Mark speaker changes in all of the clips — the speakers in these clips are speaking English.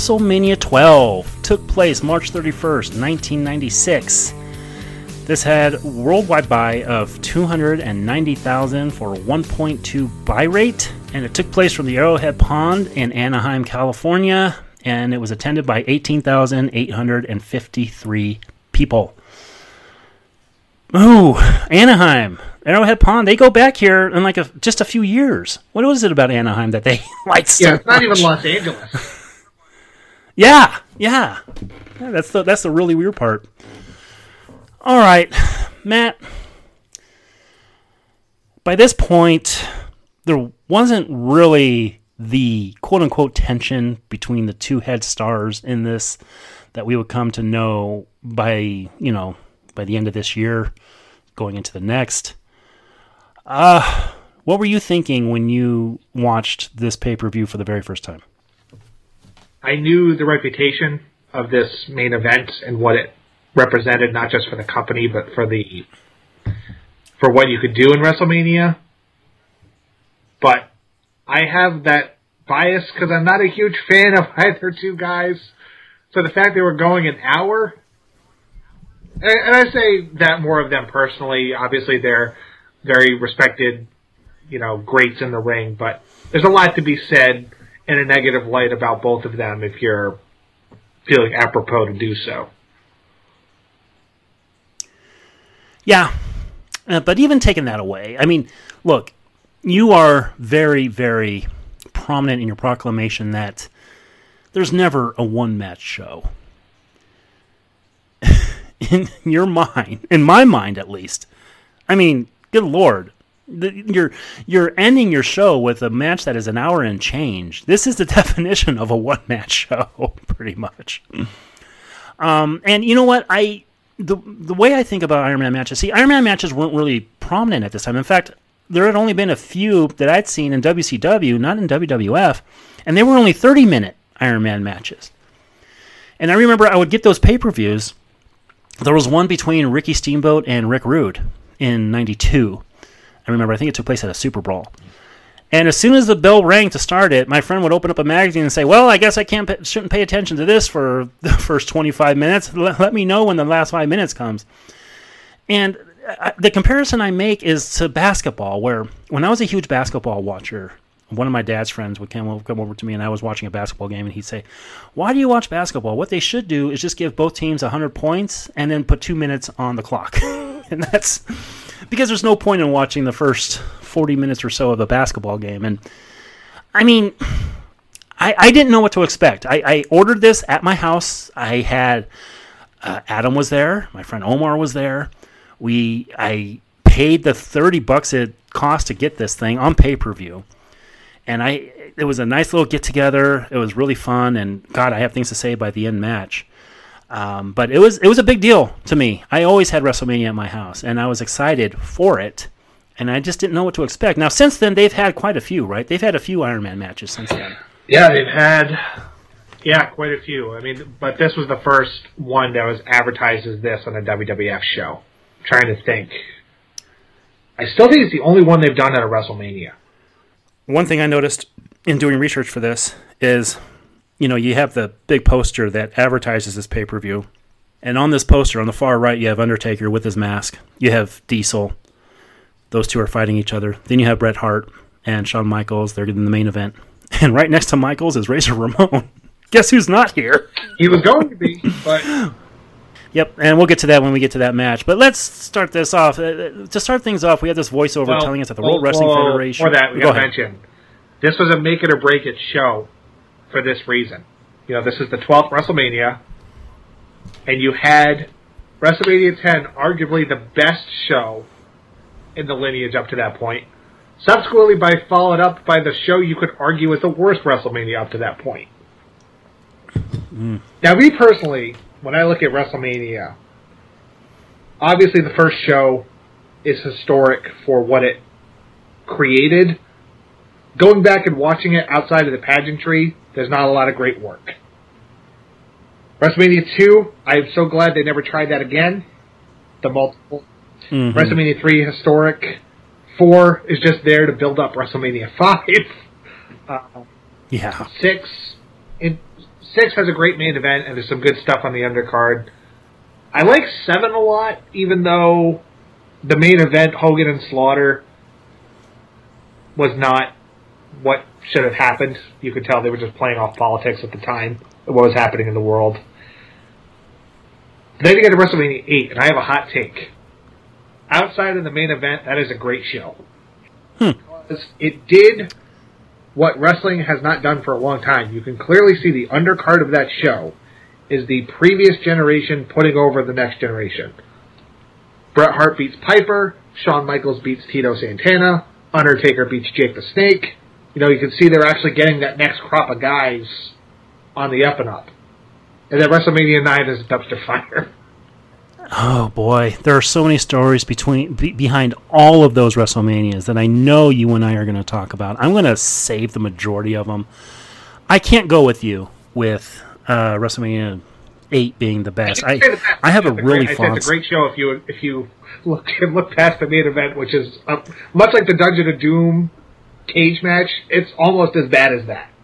Speaker 1: WrestleMania 12 took place March 31st, 1996. This had worldwide buy of 290,000 for a 1.2 buy rate, and it took place from the Arrowhead Pond in Anaheim, California, and it was attended by 18,853 people. Ooh, Anaheim, Arrowhead Pond, they go back here in like just a few years. What was it about Anaheim that they liked so much?
Speaker 2: It's not even Los Angeles.
Speaker 1: Yeah, that's the really weird part. All right, Matt. By this point, there wasn't really the quote-unquote tension between the two head stars in this that we would come to know by the end of this year, going into the next. What were you thinking when you watched this pay-per-view for the very first time?
Speaker 2: I knew the reputation of this main event and what it represented, not just for the company, but for what you could do in WrestleMania. But I have that bias because I'm not a huge fan of either two guys. So the fact they were going an hour, and I say that more of them personally. Obviously, they're very respected, greats in the ring, but there's a lot to be said in a negative light about both of them if you're feeling apropos to do so.
Speaker 1: Yeah, but even taking that away, I mean, look, you are very, very prominent in your proclamation that there's never a one-match show. In your mind, in my mind at least, I mean, good Lord, you're ending your show with a match that is an hour and change. This is the definition of a one-match show, pretty much. And you know what, The way I think about Iron Man matches, Iron Man matches weren't really prominent at this time. In fact, there had only been a few that I'd seen in WCW, not in WWF, and they were only 30-minute Iron Man matches. And I remember I would get those pay-per-views. There was one between Ricky Steamboat and Rick Rude in 92. I remember, I think it took place at a Super Brawl. And as soon as the bell rang to start it, my friend would open up a magazine and say, well, I guess I shouldn't pay attention to this for the first 25 minutes. Let me know when the last 5 minutes comes. And the comparison I make is to basketball, where when I was a huge basketball watcher, one of my dad's friends would come over to me and I was watching a basketball game and he'd say, why do you watch basketball? What they should do is just give both teams 100 points and then put 2 minutes on the clock. And that's because there's no point in watching the first 40 minutes or so of a basketball game. And I mean, I didn't know what to expect. I ordered this at my house. I had Adam was there. My friend Omar was there. I paid the $30 it cost to get this thing on pay-per-view. And it was a nice little get-together. It was really fun. And God, I have things to say by the end match. But it was a big deal to me. I always had WrestleMania at my house, and I was excited for it, and I just didn't know what to expect. Now, since then, they've had quite a few, right? They've had a few Iron Man matches since then.
Speaker 2: Yeah, they've had quite a few. I mean, but this was the first one that was advertised as this on a WWF show. I'm trying to think. I still think it's the only one they've done at a WrestleMania.
Speaker 1: One thing I noticed in doing research for this is, you have the big poster that advertises this pay-per-view. And on this poster, on the far right, you have Undertaker with his mask. You have Diesel. Those two are fighting each other. Then you have Bret Hart and Shawn Michaels. They're in the main event. And right next to Michaels is Razor Ramon. Guess who's not here?
Speaker 2: He was going to be, but...
Speaker 1: Yep, and we'll get to that when we get to that match. But let's start this off. To start things off, we have this voiceover telling us that the World Wrestling Federation...
Speaker 2: For that, we got to mention, this was a make-it-or-break-it show for this reason. This is the 12th WrestleMania, and you had WrestleMania 10, arguably the best show in the lineage up to that point. Subsequently, followed up by the show you could argue is the worst WrestleMania up to that point. Now, me personally, when I look at WrestleMania, obviously the first show is historic for what it created. Going back and watching it outside of the pageantry, there's not a lot of great work. WrestleMania 2, I'm so glad they never tried that again. The multiple. Mm-hmm. WrestleMania 3, historic. 4 is just there to build up WrestleMania 5. 6 6 has a great main event, and there's some good stuff on the undercard. I like 7 a lot, even though the main event, Hogan and Slaughter, was not what should have happened. You could tell they were just playing off politics at the time, what was happening in the world. Then you get to WrestleMania 8, and I have a hot take. Outside of the main event, that is a great show. Because it did what wrestling has not done for a long time. You can clearly see the undercard of that show is the previous generation putting over the next generation. Bret Hart beats Piper, Shawn Michaels beats Tito Santana, Undertaker beats Jake the Snake. You know, you can see they're actually getting that next crop of guys on the up and up. And then WrestleMania 9 is a dumpster fire.
Speaker 1: Oh boy, there are so many stories behind all of those WrestleManias that I know you and I are going to talk about. I'm going to save the majority of them. I can't go with you with WrestleMania 8 being the best. I have a really fun.
Speaker 2: It's a great show if you look past the main event, which is much like the Dungeon of Doom cage match. It's almost as bad as that.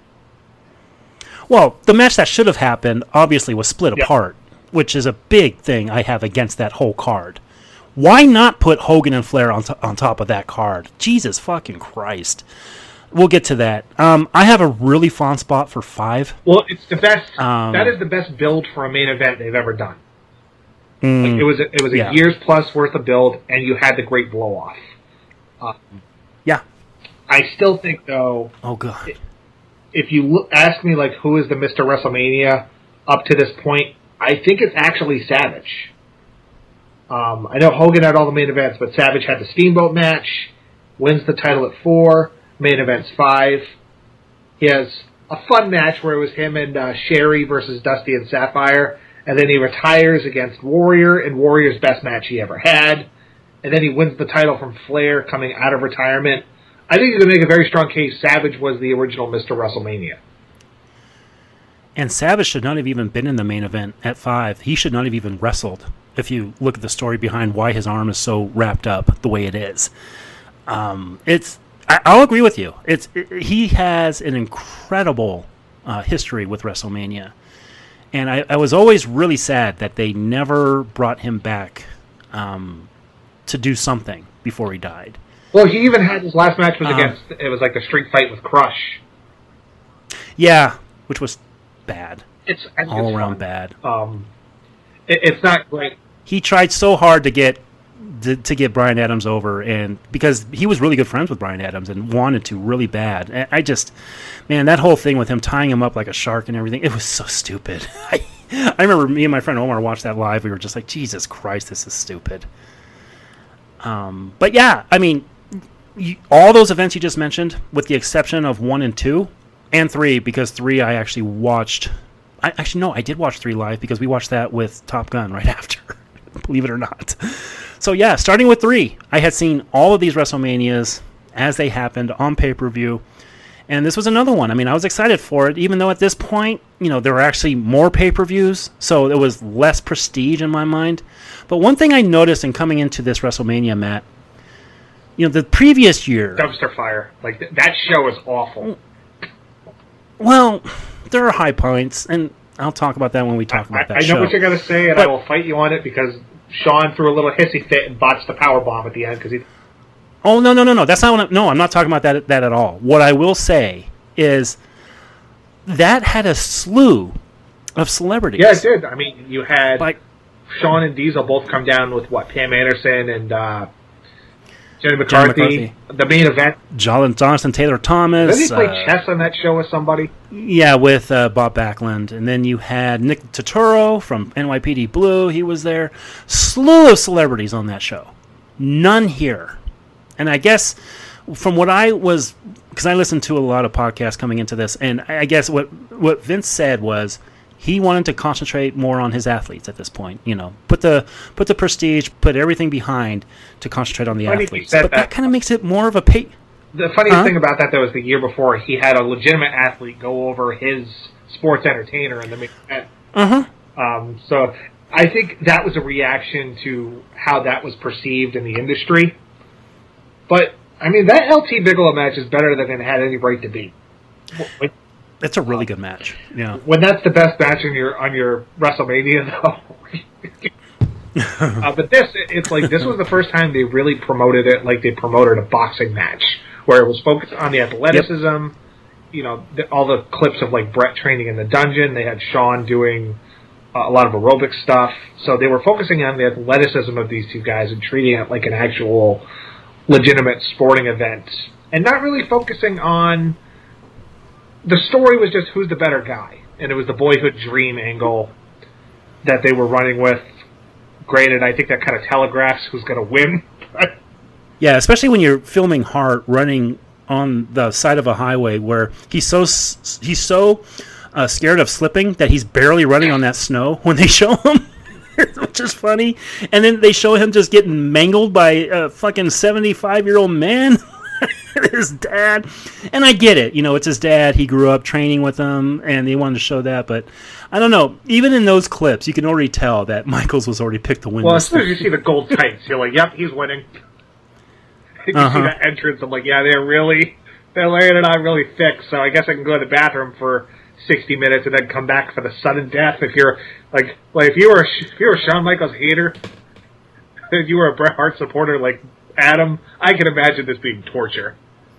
Speaker 1: Well, the match that should have happened obviously was split apart, which is a big thing I have against that whole card. Why not put Hogan and Flair on top of that card? Jesus fucking Christ. We'll get to that. I have a really fond spot for 5.
Speaker 2: Well, it's the best. That is the best build for a main event they've ever done. Like, it was a year's plus worth of build, and you had the great blow off.
Speaker 1: Yeah.
Speaker 2: I still think though.
Speaker 1: Oh god.
Speaker 2: If you ask me like who is the Mr. WrestleMania up to this point, I think it's actually Savage. I know Hogan had all the main events, but Savage had the Steamboat match, wins the title at 4, main event's 5. He has a fun match where it was him and Sherry versus Dusty and Sapphire, and then he retires against Warrior in Warrior's best match he ever had, and then he wins the title from Flair coming out of retirement. I think you can make a very strong case Savage was the original Mr. WrestleMania.
Speaker 1: And Savage should not have even been in the main event at 5. He should not have even wrestled, if you look at the story behind why his arm is so wrapped up the way it is. I'll agree with you. He has an incredible history with WrestleMania. And I was always really sad that they never brought him back to do something before he died.
Speaker 2: Well, he even had his last match was against, it was like the street fight with Crush.
Speaker 1: Yeah, which was bad.
Speaker 2: It's
Speaker 1: all around
Speaker 2: fun.
Speaker 1: Bad.
Speaker 2: It's not great.
Speaker 1: He tried so hard to get Bryan Adams over, and because he was really good friends with Bryan Adams and wanted to really bad. And that whole thing with him tying him up like a shark and everything, it was so stupid. I remember me and my friend Omar watched that live. We were just like, Jesus Christ, this is stupid. But yeah, I mean, all those events you just mentioned, with the exception of 1 and 2 and 3, because 3 I actually watched. I did watch 3 live because we watched that with Top Gun right after, believe it or not. So yeah, starting with 3, I had seen all of these WrestleManias as they happened on pay-per-view, and this was another one. I mean, I was excited for it, even though at this point, there were actually more pay-per-views, so there was less prestige in my mind. But one thing I noticed in coming into this WrestleMania, Matt, the previous year...
Speaker 2: Dumpster fire. Like, that show is awful.
Speaker 1: Well, there are high points, and I'll talk about that when we talk about that show.
Speaker 2: I know what you're going to say, and I will fight you on it, because Sean threw a little hissy fit and botched the powerbomb at the end, because he...
Speaker 1: Oh, no. That's not what I'm not talking about that at all. What I will say is that had a slew of celebrities.
Speaker 2: Yeah, it did. I mean, you had Sean and Diesel both come down with, Pam Anderson and... Jenny McCarthy, the main event.
Speaker 1: Jonathan Taylor Thomas.
Speaker 2: Didn't he play chess on that show with somebody?
Speaker 1: Yeah, with Bob Backlund. And then you had Nick Turturro from NYPD Blue. He was there. Slew of celebrities on that show. None here. And I guess from what I was... Because I listened to a lot of podcasts coming into this, and I guess what Vince said was he wanted to concentrate more on his athletes at this point. Put the prestige, put everything behind to concentrate on the athletes. But that kind of makes it more of a pay.
Speaker 2: The funniest thing about that, though, is the year before he had a legitimate athlete go over his sports entertainer in the main event. So I think that was a reaction to how that was perceived in the industry. But I mean, that LT Bigelow match is better than it had any right to be.
Speaker 1: It's a really good match. Yeah.
Speaker 2: When that's the best match on your WrestleMania, though. But it's like this was the first time they really promoted it like they promoted a boxing match, where it was focused on the athleticism. Yep. You know, all the clips of like Brett training in the dungeon. They had Shawn doing a lot of aerobic stuff, so they were focusing on the athleticism of these two guys and treating it like an actual legitimate sporting event, and not really focusing on the story. Was just who's the better guy, and it was the boyhood dream angle that they were running with. Granted, I think that kind of telegraphs who's going to win.
Speaker 1: Yeah, especially when you're filming Hart running on the side of a highway where he's so scared of slipping that he's barely running on that snow when they show him, which is funny. And then they show him just getting mangled by a fucking 75-year-old man, his dad. And I get it. You know, it's his dad. He grew up training with him, and they wanted to show that. But I don't know. Even in those clips, you can already tell that Michaels was already picked to win.
Speaker 2: Well, as soon as you see the gold tights, you're like, yep, he's winning. You see that entrance, I'm like, yeah, they're laying it on really thick, so I guess I can go to the bathroom for 60 minutes and then come back for the sudden death. If you're if you were a Shawn Michaels hater, if you were a Bret Hart supporter like Adam, I can imagine this being torture.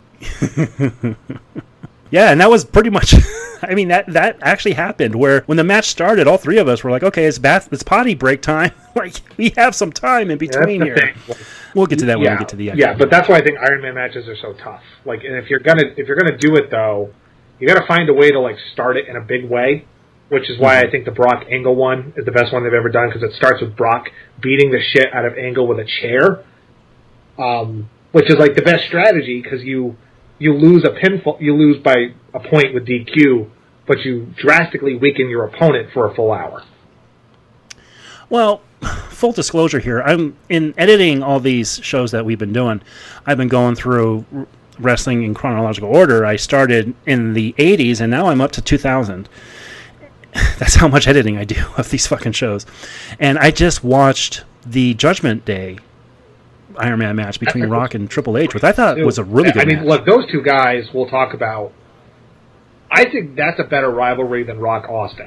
Speaker 1: Yeah, and that was pretty much. I mean, that actually happened. Where when the match started, all three of us were like, "Okay, it's potty break time. Like we have some time in between here."
Speaker 2: Thing.
Speaker 1: We'll get to that when we get to the end.
Speaker 2: Yeah, but that's why I think Iron Man matches are so tough. Like, and if you're gonna do it though, you got to find a way to like start it in a big way, which is why I think the Brock Angle one is the best one they've ever done, because it starts with Brock beating the shit out of Angle with a chair, which is like the best strategy because you lose a pinfall, you lose by a point with DQ, but you drastically weaken your opponent for a full hour.
Speaker 1: Well, full disclosure here, I'm in editing all these shows that we've been doing. I've been going through wrestling in chronological order. I started in the 80s, and now I'm up to 2000. That's how much editing I do of these fucking shows. And I just watched the Judgment Day Iron Man match between Rock and Triple H, which I thought was a really good match. I mean,
Speaker 2: look, those two guys we'll talk about. I think that's a better rivalry than Rock Austin.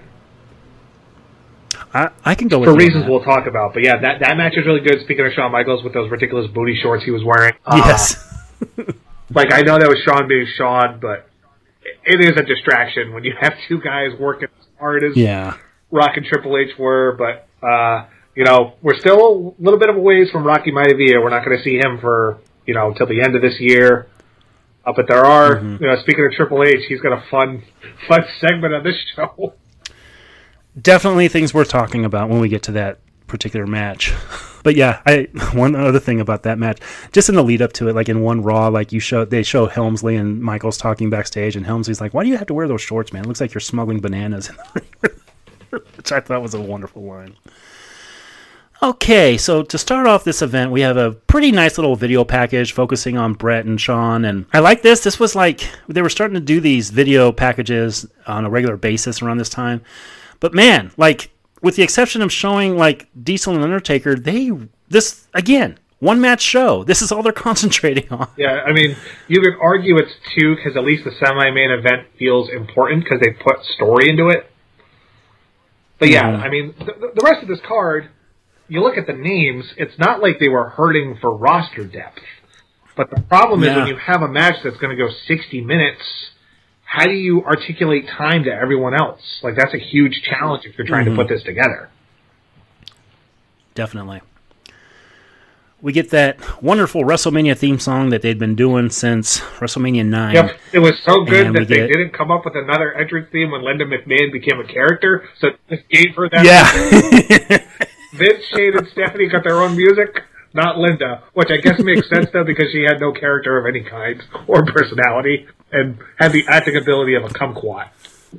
Speaker 1: I can go with
Speaker 2: for reasons we'll talk about, but yeah, that match is really good. Speaking of Shawn Michaels with those ridiculous booty shorts he was wearing,
Speaker 1: yes.
Speaker 2: Like I know that was Shawn being Shawn, but it is a distraction when you have two guys working as hard as Rock and Triple H were. But you know, we're still a little bit of a ways from Rocky Maivia. We're not going to see him for till the end of this year. But there are, speaking of Triple H, he's got a fun segment on this show.
Speaker 1: Definitely things worth talking about when we get to that particular match. But yeah, one other thing about that match, just in the lead up to it, like in one Raw, like they show Helmsley and Michaels talking backstage, and Helmsley's like, "Why do you have to wear those shorts, man? It looks like you're smuggling bananas." Which I thought was a wonderful line. Okay, so to start off this event, we have a pretty nice little video package focusing on Brett and Shawn, and I like this. This was like, they were starting to do these video packages on a regular basis around this time. But man, like, with the exception of showing, like, Diesel and Undertaker, this, again, one-match show. This is all they're concentrating on.
Speaker 2: Yeah, I mean, you could argue it's two, because at least the semi-main event feels important, because they put story into it. But yeah, I mean, the rest of this card, you look at the names, it's not like they were hurting for roster depth. But the problem is when you have a match that's going to go 60 minutes... how do you articulate time to everyone else? Like, that's a huge challenge if you're trying to put this together.
Speaker 1: Definitely. We get that wonderful WrestleMania theme song that they'd been doing since WrestleMania 9.
Speaker 2: Yep, it was so good that they didn't come up with another entrance theme when Linda McMahon became a character, so just gave her that.
Speaker 1: Yeah.
Speaker 2: Vince, Shane, and Stephanie got their own music, not Linda, which I guess makes sense, though, because she had no character of any kind or personality. And had the acting ability of a kumquat.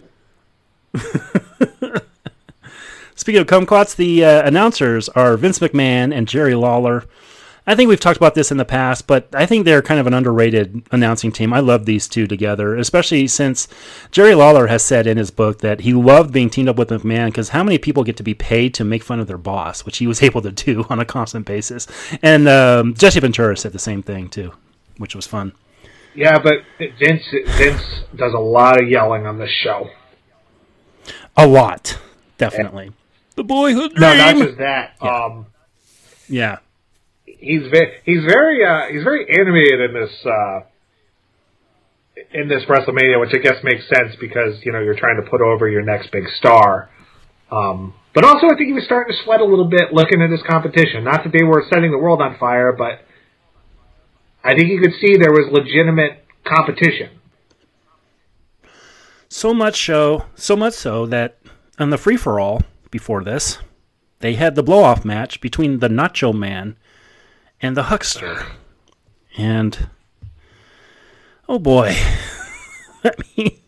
Speaker 1: Speaking of kumquats, the announcers are Vince McMahon and Jerry Lawler. I think we've talked about this in the past, but I think they're kind of an underrated announcing team. I love these two together, especially since Jerry Lawler has said in his book that he loved being teamed up with McMahon because how many people get to be paid to make fun of their boss, which he was able to do on a constant basis. And Jesse Ventura said the same thing, too, which was fun.
Speaker 2: Yeah, but Vince does a lot of yelling on this show.
Speaker 1: A lot, definitely. The boyhood dream.
Speaker 2: No, not just that.
Speaker 1: Yeah.
Speaker 2: He's very animated in this WrestleMania, which I guess makes sense because you're trying to put over your next big star. But also, I think he was starting to sweat a little bit looking at his competition. Not that they were setting the world on fire, but I think you could see there was legitimate competition.
Speaker 1: So much so that on the free-for-all before this, they had the blow-off match between the Nacho Man and the Huckster. And, oh boy. I mean,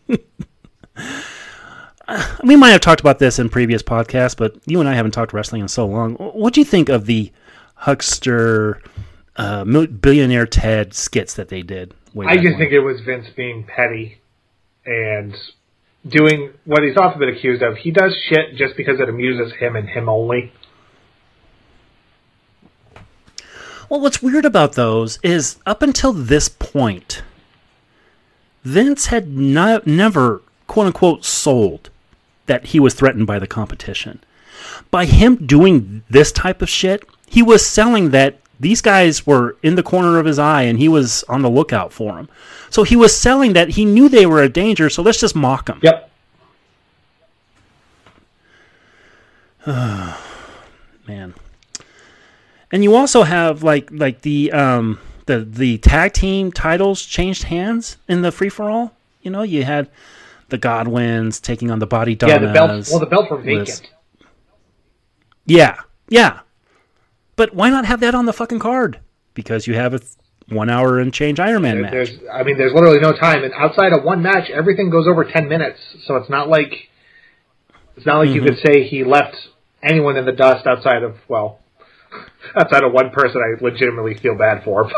Speaker 1: we might have talked about this in previous podcasts, but you and I haven't talked wrestling in so long. What do you think of the Huckster Billionaire Ted skits that they did?
Speaker 2: I just think it was Vince being petty and doing what he's often been accused of. He does shit just because it amuses him and him only.
Speaker 1: Well, what's weird about those is up until this point, Vince had never, quote-unquote, sold that he was threatened by the competition. By him doing this type of shit, he was selling that these guys were in the corner of his eye and he was on the lookout for them. So he was selling that he knew they were a danger, so let's just mock them.
Speaker 2: Yep.
Speaker 1: Man. And you also have like the tag team titles changed hands in the free-for-all. You had the Godwins taking on the Body Donnas.
Speaker 2: Yeah, the belts were vacant.
Speaker 1: Yeah. But why not have that on the fucking card? Because you have a 1 hour and change Iron Man match.
Speaker 2: There's literally no time, and outside of one match, everything goes over 10 minutes. So it's not like you could say he left anyone in the dust outside of one person I legitimately feel bad for.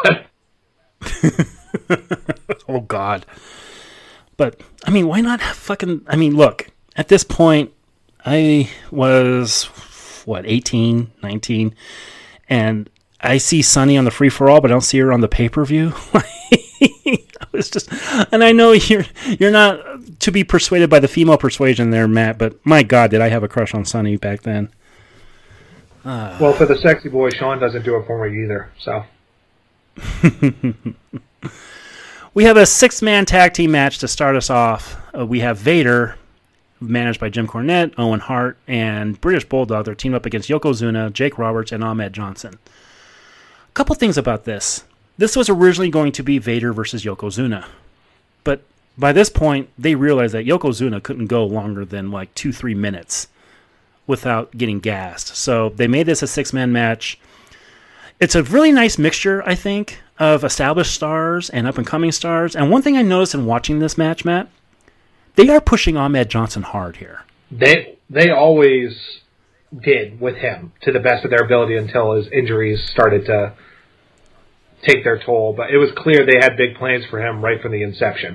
Speaker 2: But
Speaker 1: oh God. But I mean, why not look, at this point I was 18, 19, and I see Sunny on the free-for-all, but I don't see her on the pay-per-view. And I know you're not to be persuaded by the female persuasion there, Matt, but my God, did I have a crush on Sunny back then.
Speaker 2: Well, for the sexy boy, Sean doesn't do it for me either, so.
Speaker 1: We have a 6-man tag team match to start us off. We have Vader, managed by Jim Cornette, Owen Hart, and British Bulldog. They're teamed up against Yokozuna, Jake Roberts, and Ahmed Johnson. A couple things about this. This was originally going to be Vader versus Yokozuna. But by this point, they realized that Yokozuna couldn't go longer than 2-3 minutes without getting gassed. So they made this a 6-man match. It's a really nice mixture, I think, of established stars and up-and-coming stars. And one thing I noticed in watching this match, Matt, they are pushing Ahmed Johnson hard here.
Speaker 2: They always did with him to the best of their ability until his injuries started to take their toll. But it was clear they had big plans for him right from the inception.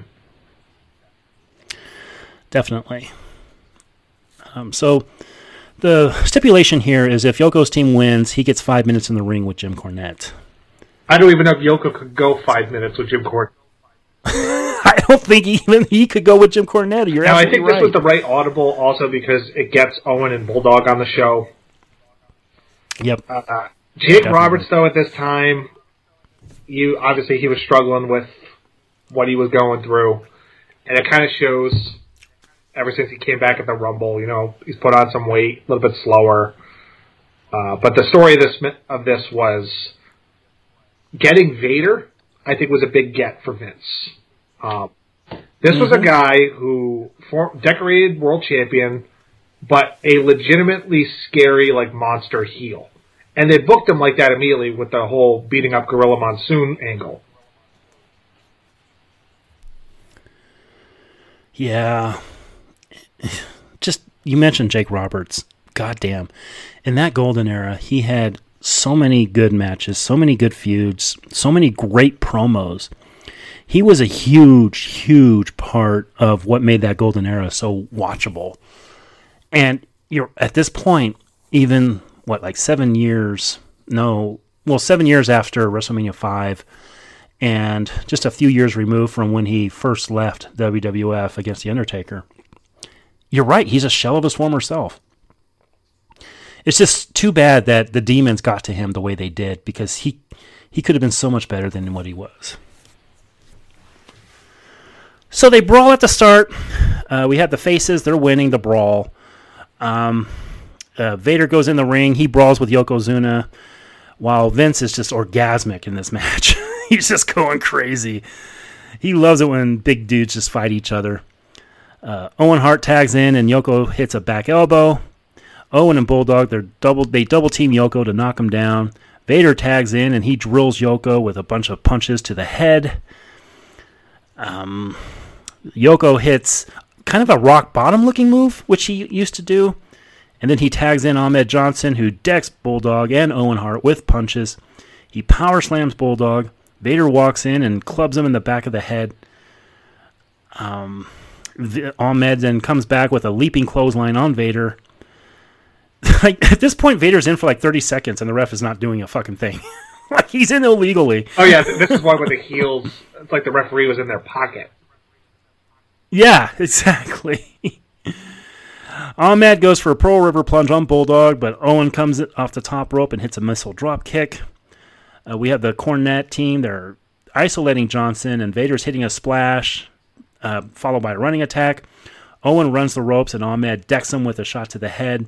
Speaker 1: Definitely. So the stipulation here is if Yoko's team wins, he gets 5 minutes in the ring with Jim Cornette.
Speaker 2: I don't even know if Yoko could go 5 minutes with Jim Cornette.
Speaker 1: I don't think even he could go with Jim Cornette. You're absolutely
Speaker 2: I think
Speaker 1: right.
Speaker 2: This was the right audible also because it gets Owen and Bulldog on the show.
Speaker 1: Yep.
Speaker 2: Jake Roberts, though, at this time, obviously he was struggling with what he was going through. And it kind of shows ever since he came back at the Rumble. He's put on some weight, a little bit slower. But the story of this was getting Vader, I think, was a big get for Vince. This was a guy who decorated world champion, but a legitimately scary monster heel. And they booked him like that immediately with the whole beating up Gorilla Monsoon angle.
Speaker 1: Yeah. Just, you mentioned Jake Roberts. Goddamn. In that golden era, he had so many good matches, so many good feuds, so many great promos. He was a huge, huge part of what made that golden era so watchable. And you're at this point, even, 7 years? No, 7 years after WrestleMania 5, and just a few years removed from when he first left WWF against The Undertaker. You're right, he's a shell of his former self. It's just too bad that the demons got to him the way they did, because he could have been so much better than what he was. So they brawl at the start. We have the faces. They're winning the brawl. Vader goes in the ring. He brawls with Yokozuna, while Vince is just orgasmic in this match. He's just going crazy. He loves it when big dudes just fight each other. Owen Hart tags in, and Yoko hits a back elbow. Owen and Bulldog, they double team Yoko to knock him down. Vader tags in, and he drills Yoko with a bunch of punches to the head. Yoko hits kind of a rock bottom looking move, which he used to do. And then he tags in Ahmed Johnson, who decks Bulldog and Owen Hart with punches. He power slams Bulldog. Vader walks in and clubs him in the back of the head. Ahmed then comes back with a leaping clothesline on Vader. Like, at this point, Vader's in for like 30 seconds, and the ref is not doing a fucking thing. Like, he's in illegally.
Speaker 2: Oh, yeah, this is why with the heels, it's like the referee was in their pocket.
Speaker 1: Yeah, exactly. Ahmed goes for a Pearl River plunge on Bulldog, but Owen comes off the top rope and hits a missile drop kick. We have the Cornette team. They're isolating Johnson, and Vader's hitting a splash, followed by a running attack. Owen runs the ropes, and Ahmed decks him with a shot to the head.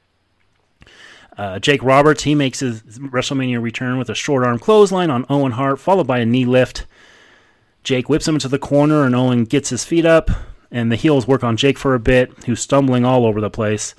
Speaker 1: Jake Roberts, he makes his WrestleMania return with a short arm clothesline on Owen Hart, followed by a knee lift. Jake whips him into the corner, and Owen gets his feet up, and the heels work on Jake for a bit, who's stumbling all over the place.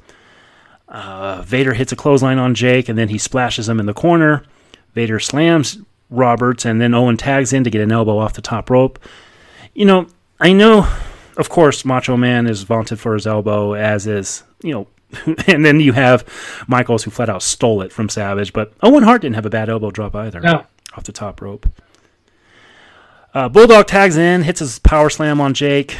Speaker 1: Vader hits a clothesline on Jake, and then he splashes him in the corner. Vader slams Roberts, and then Owen tags in to get an elbow off the top rope. You know, I know, of course, Macho Man is vaunted for his elbow, as is, and then you have Michaels, who flat out stole it from Savage, but Owen Hart didn't have a bad elbow drop either.
Speaker 2: No.
Speaker 1: Off the top rope. Bulldog tags in, hits his power slam on Jake,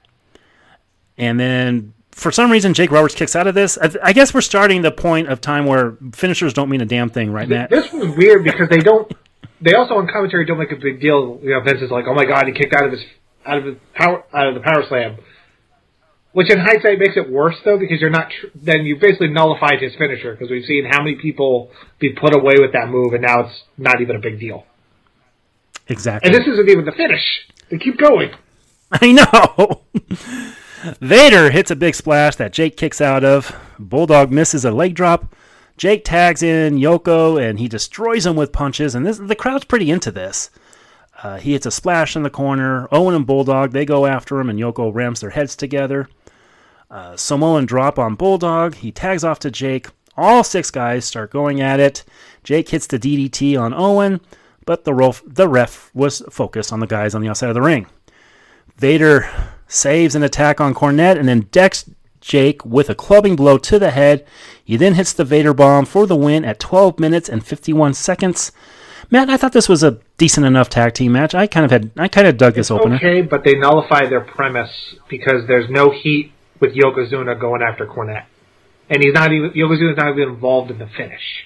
Speaker 1: and then for some reason Jake Roberts kicks out of this. I guess we're starting the point of time where finishers don't mean a damn thing, right, Matt?
Speaker 2: This was weird because they also on commentary don't make a big deal. Vince is like, "Oh my God, he kicked out of the power slam," which in hindsight makes it worse though, because then you basically nullified his finisher, because we've seen how many people be put away with that move, and now it's not even a big deal.
Speaker 1: Exactly.
Speaker 2: And this isn't even the finish. They keep going.
Speaker 1: I know. Vader hits a big splash that Jake kicks out of. Bulldog misses a leg drop. Jake tags in Yoko, and he destroys him with punches. And the crowd's pretty into this. He hits a splash in the corner. Owen and Bulldog, they go after him, and Yoko rams their heads together. Samoan drop on Bulldog. He tags off to Jake. All six guys start going at it. Jake hits the DDT on Owen, but the ref was focused on the guys on the outside of the ring. Vader saves an attack on Cornette and then decks Jake with a clubbing blow to the head. He then hits the Vader bomb for the win at 12 minutes and 51 seconds. Matt, I thought this was a decent enough tag team match. I kind of dug this opener.
Speaker 2: Okay, but they nullify their premise because there's no heat with Yokozuna going after Cornette, and Yokozuna's not even involved in the finish.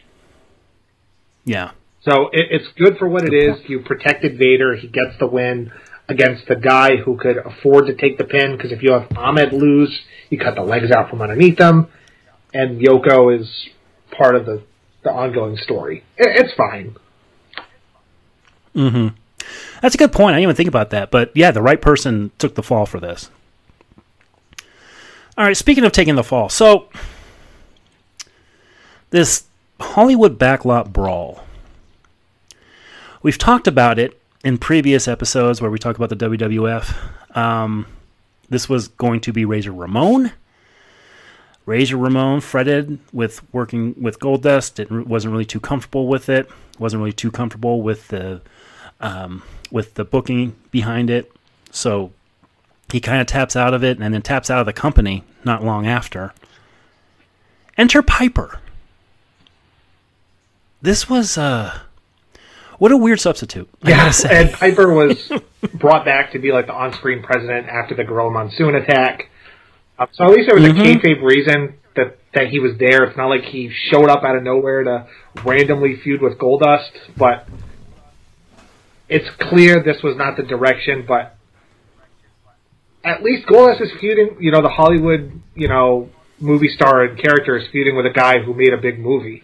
Speaker 1: Yeah.
Speaker 2: So it's good for what it is. You protected Vader. He gets the win against the guy who could afford to take the pin, because if you have Ahmed lose, you cut the legs out from underneath him, and Yoko is part of the ongoing story. It's fine.
Speaker 1: Mm-hmm. That's a good point. I didn't even think about that. But yeah, the right person took the fall for this. All right, speaking of taking the fall. So, this Hollywood backlot brawl. We've talked about it in previous episodes where we talk about the WWF. This was going to be Razor Ramon. Razor Ramon fretted with working with Goldust. Wasn't really too comfortable with it. Wasn't really too comfortable with the booking behind it. So he kind of taps out of it, and then taps out of the company not long after. Enter Piper. This was what a weird substitute.
Speaker 2: Yeah, and Piper was brought back to be like the on-screen president after the Gorilla Monsoon attack. So at least there was a kayfabe reason that he was there. It's not like he showed up out of nowhere to randomly feud with Goldust, but it's clear this was not the direction, but at least Goldust is feuding, the Hollywood, movie star and character is feuding with a guy who made a big movie.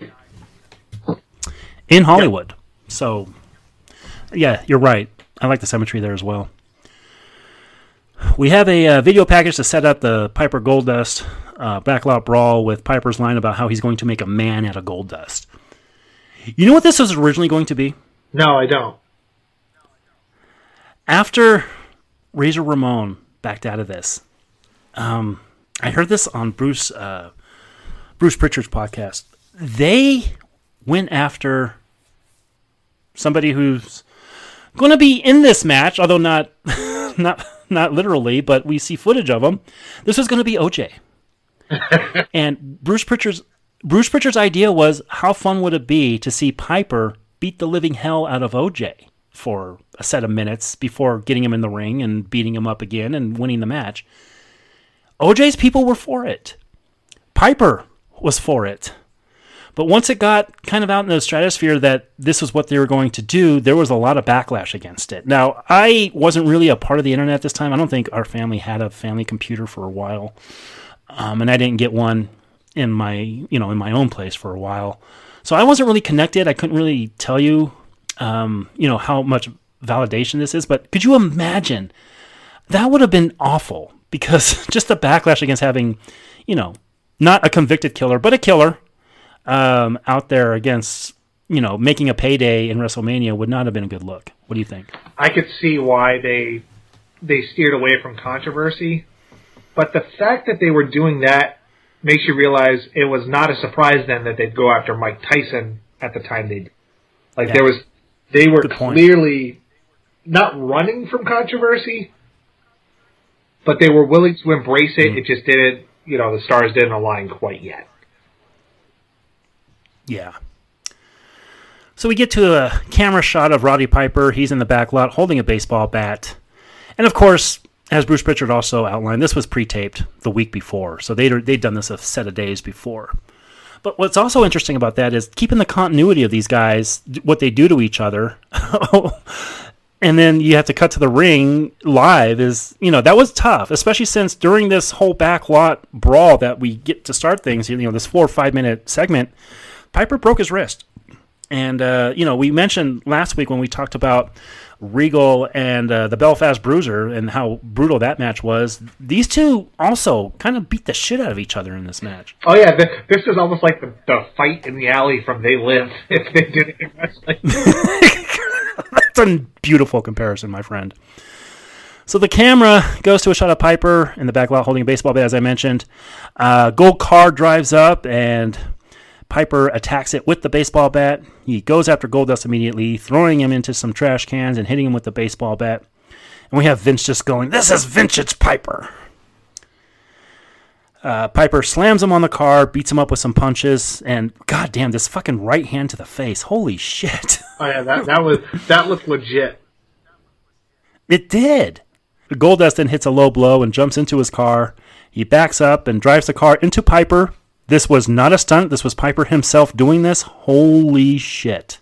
Speaker 1: In Hollywood. Yeah. So, yeah, you're right. I like the symmetry there as well. We have a video package to set up the Piper Goldust backlot brawl with Piper's line about how he's going to make a man out of Goldust. You know what this was originally going to be?
Speaker 2: No, I don't.
Speaker 1: After Razor Ramon backed out of this, I heard this on Bruce Pritchard's podcast. They went after somebody who's going to be in this match, although not literally, but we see footage of him. This was going to be OJ. And Bruce Pritchard's idea was, how fun would it be to see Piper beat the living hell out of OJ for a set of minutes before getting him in the ring and beating him up again and winning the match. OJ's people were for it. Piper was for it. But once it got kind of out in the stratosphere that this was what they were going to do, there was a lot of backlash against it. Now, I wasn't really a part of the internet this time. I don't think our family had a family computer for a while. And I didn't get one in my own place for a while. So I wasn't really connected. I couldn't really tell you, how much validation this is. But could you imagine? That would have been awful, because just the backlash against having, not a convicted killer, but a killer out there against, making a payday in WrestleMania would not have been a good look. What do you think?
Speaker 2: I could see why they steered away from controversy, but the fact that they were doing that makes you realize it was not a surprise then that they'd go after Mike Tyson at the time they did. They were clearly not running from controversy, but they were willing to embrace it. Mm-hmm. It just didn't, the stars didn't align quite yet.
Speaker 1: Yeah. So we get to a camera shot of Roddy Piper. He's in the back lot holding a baseball bat. And of course, as Bruce Pritchard also outlined, this was pre-taped the week before. So they'd done this a set of days before. But what's also interesting about that is keeping the continuity of these guys, what they do to each other. And then you have to cut to the ring live is, that was tough, especially since during this whole backlot brawl that we get to start things, this 4 or 5 minute segment, Piper broke his wrist. And, we mentioned last week when we talked about Regal and the Belfast Bruiser and how brutal that match was, these two also kind of beat the shit out of each other in this match.
Speaker 2: Oh, yeah. This is almost like the fight in the alley from They Live, if they did it in wrestling.
Speaker 1: That's a beautiful comparison, my friend. So the camera goes to a shot of Piper in the back lot holding a baseball bat, as I mentioned. Gold car drives up, and Piper attacks it with the baseball bat. He goes after Goldust immediately, throwing him into some trash cans and hitting him with the baseball bat. And we have Vince just going, "This is vintage Piper." Piper slams him on the car, beats him up with some punches, and goddamn, this fucking right hand to the face. Holy shit.
Speaker 2: Oh yeah, that looked legit.
Speaker 1: It did. Goldust then hits a low blow and jumps into his car. He backs up and drives the car into Piper. This was not a stunt. This was Piper himself doing this. Holy shit.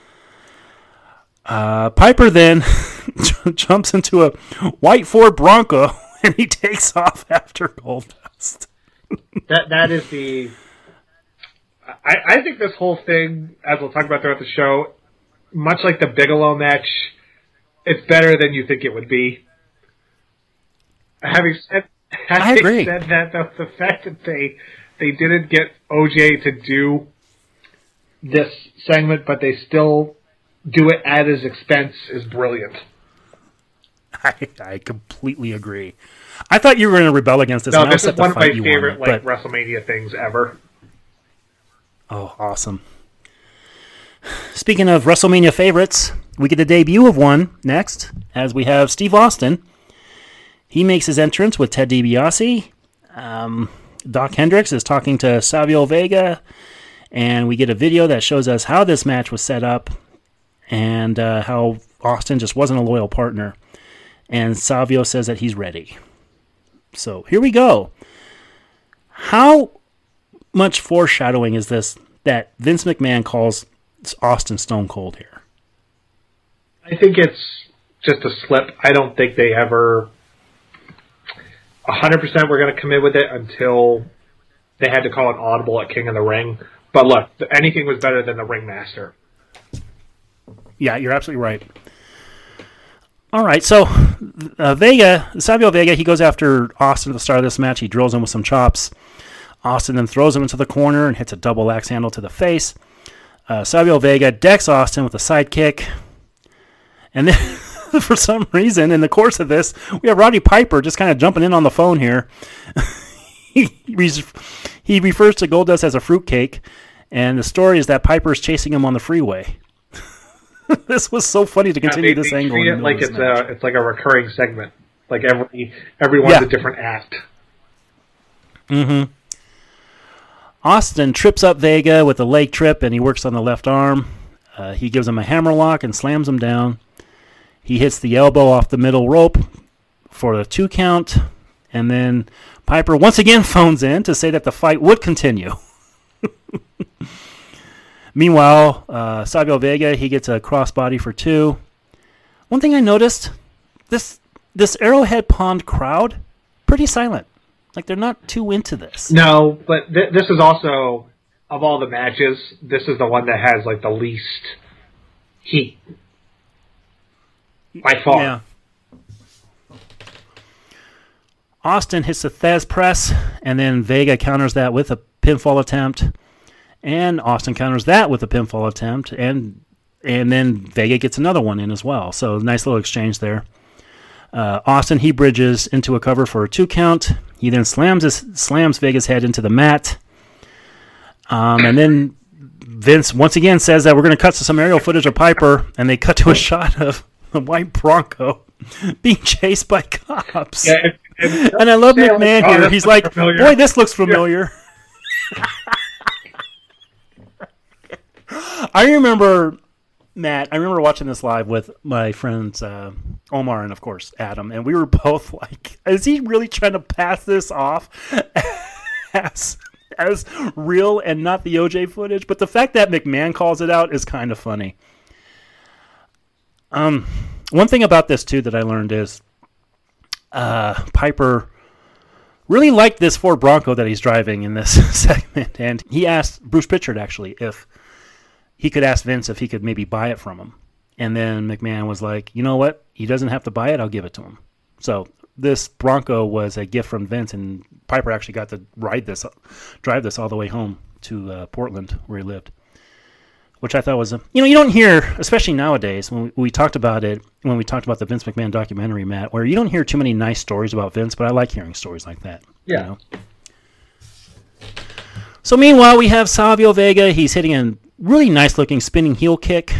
Speaker 1: Piper then jumps into a white Ford Bronco and he takes off after Goldust.
Speaker 2: That is the... I think this whole thing, as we'll talk about throughout the show, much like the Bigelow match, it's better than you think it would be. Having said that, though, the fact that they didn't get OJ to do this segment, but they still do it at his expense is brilliant.
Speaker 1: I completely agree. I thought you were going to rebel against this.
Speaker 2: No, this is one of my favorite WrestleMania things ever.
Speaker 1: Oh, awesome. Speaking of WrestleMania favorites, we get a debut of one next, as we have Steve Austin. He makes his entrance with Ted DiBiase. Doc Hendricks is talking to Savio Vega, and we get a video that shows us how this match was set up and how Austin just wasn't a loyal partner. And Savio says that he's ready. So here we go. How much foreshadowing is this that Vince McMahon calls Austin Stone Cold here?
Speaker 2: I think it's just a slip. I don't think they ever 100% were going to commit with it until they had to call an audible at King of the Ring. But look, anything was better than the Ringmaster.
Speaker 1: Yeah, you're absolutely right. All right, so Savio Vega, he goes after Austin at the start of this match. He drills him with some chops. Austin then throws him into the corner and hits a double axe handle to the face. Savio Vega decks Austin with a sidekick. And then, for some reason, in the course of this, we have Roddy Piper just kind of jumping in on the phone here. He refers to Goldust as a fruitcake, and the story is that Piper is chasing him on the freeway. This was so funny to continue this angle.
Speaker 2: Treat it like it's like a recurring segment. Like everyone's a different act.
Speaker 1: Mm-hmm. Austin trips up Vega with a leg trip, and he works on the left arm. He gives him a hammerlock and slams him down. He hits the elbow off the middle rope for the 2 count, and then Piper once again phones in to say that the fight would continue. Meanwhile, Savio Vega, he gets a crossbody for 2. One thing I noticed, this Arrowhead Pond crowd, pretty silent. Like, they're not too into this.
Speaker 2: No, but this is also, of all the matches, this is the one that has, like, the least heat. By far.
Speaker 1: Yeah. Austin hits the Thesz press, and then Vega counters that with a pinfall attempt. And Austin counters that with a pinfall attempt, and then Vega gets another one in as well. So nice little exchange there. Austin, he bridges into a cover for a 2 count. He then slams Vega's head into the mat. And then Vince once again says that we're going to cut to some aerial footage of Piper, and they cut to a shot of the white Bronco being chased by cops. Yeah, and I love McMahon here. He's like, familiar. Boy, this looks familiar. Yeah. I remember watching this live with my friends Omar and, of course, Adam, and we were both like, is he really trying to pass this off as real and not the OJ footage? But the fact that McMahon calls it out is kind of funny. One thing about this, too, that I learned is Piper really liked this Ford Bronco that he's driving in this segment, and he asked Bruce Pritchard, actually, if he could ask Vince if he could maybe buy it from him. And then McMahon was like, you know what? He doesn't have to buy it. I'll give it to him. So this Bronco was a gift from Vince, and Piper actually got to drive this all the way home to Portland, where he lived, which I thought was you don't hear, especially nowadays, when we talked about it, when we talked about the Vince McMahon documentary, Matt, where you don't hear too many nice stories about Vince, but I like hearing stories like that.
Speaker 2: Yeah.
Speaker 1: You know? So meanwhile, we have Savio Vega. He's hitting a really nice-looking spinning heel kick.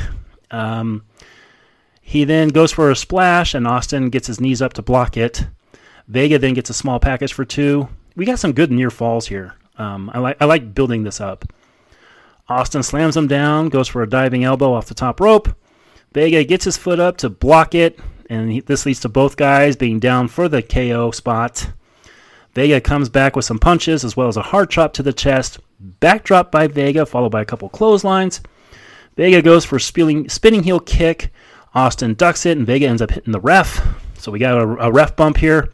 Speaker 1: He then goes for a splash, and Austin gets his knees up to block it. Vega then gets a small package for 2. We got some good near falls here. I like building this up. Austin slams him down, goes for a diving elbow off the top rope. Vega gets his foot up to block it, and this leads to both guys being down for the KO spot. Vega comes back with some punches as well as a hard chop to the chest. Backdrop by Vega, followed by a couple clotheslines. Vega goes for spinning heel kick. Austin ducks it, and Vega ends up hitting the ref. So we got a ref bump here.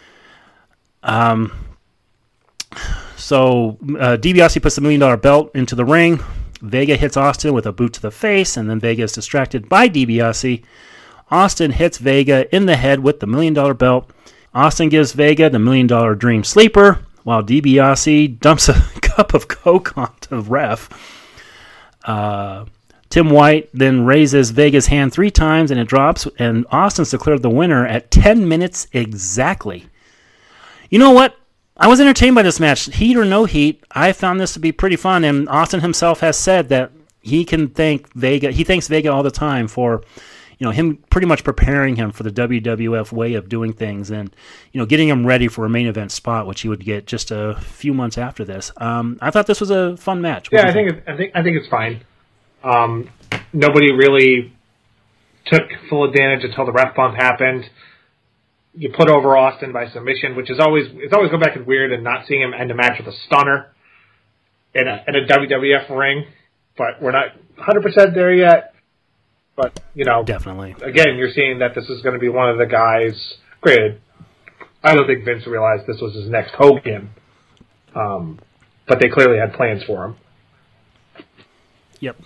Speaker 1: So DiBiase puts the $1 million belt into the ring. Vega hits Austin with a boot to the face, and then Vega is distracted by DiBiase. Austin hits Vega in the head with the $1 million belt. Austin gives Vega the $1 million dream sleeper, while DiBiase dumps a cup of Coke onto the ref. Tim White then raises Vega's hand 3 times, and it drops, and Austin's declared the winner at 10 minutes exactly. You know what? I was entertained by this match. Heat or no heat, I found this to be pretty fun, and Austin himself has said that he thanks Vega all the time for him pretty much preparing him for the WWF way of doing things, and getting him ready for a main event spot, which he would get just a few months after this. I thought this was a fun match.
Speaker 2: Yeah, I think it's fine. Nobody really took full advantage until the ref bump happened. You put over Austin by submission, which is always go back and weird, and not seeing him end a match with a stunner in a WWF ring, but we're not 100% there yet. But,
Speaker 1: Definitely.
Speaker 2: again, you're seeing that this is going to be one of the guys. Granted, I don't think Vince realized this was his next Hogan, but they clearly had plans for him.
Speaker 1: Yep.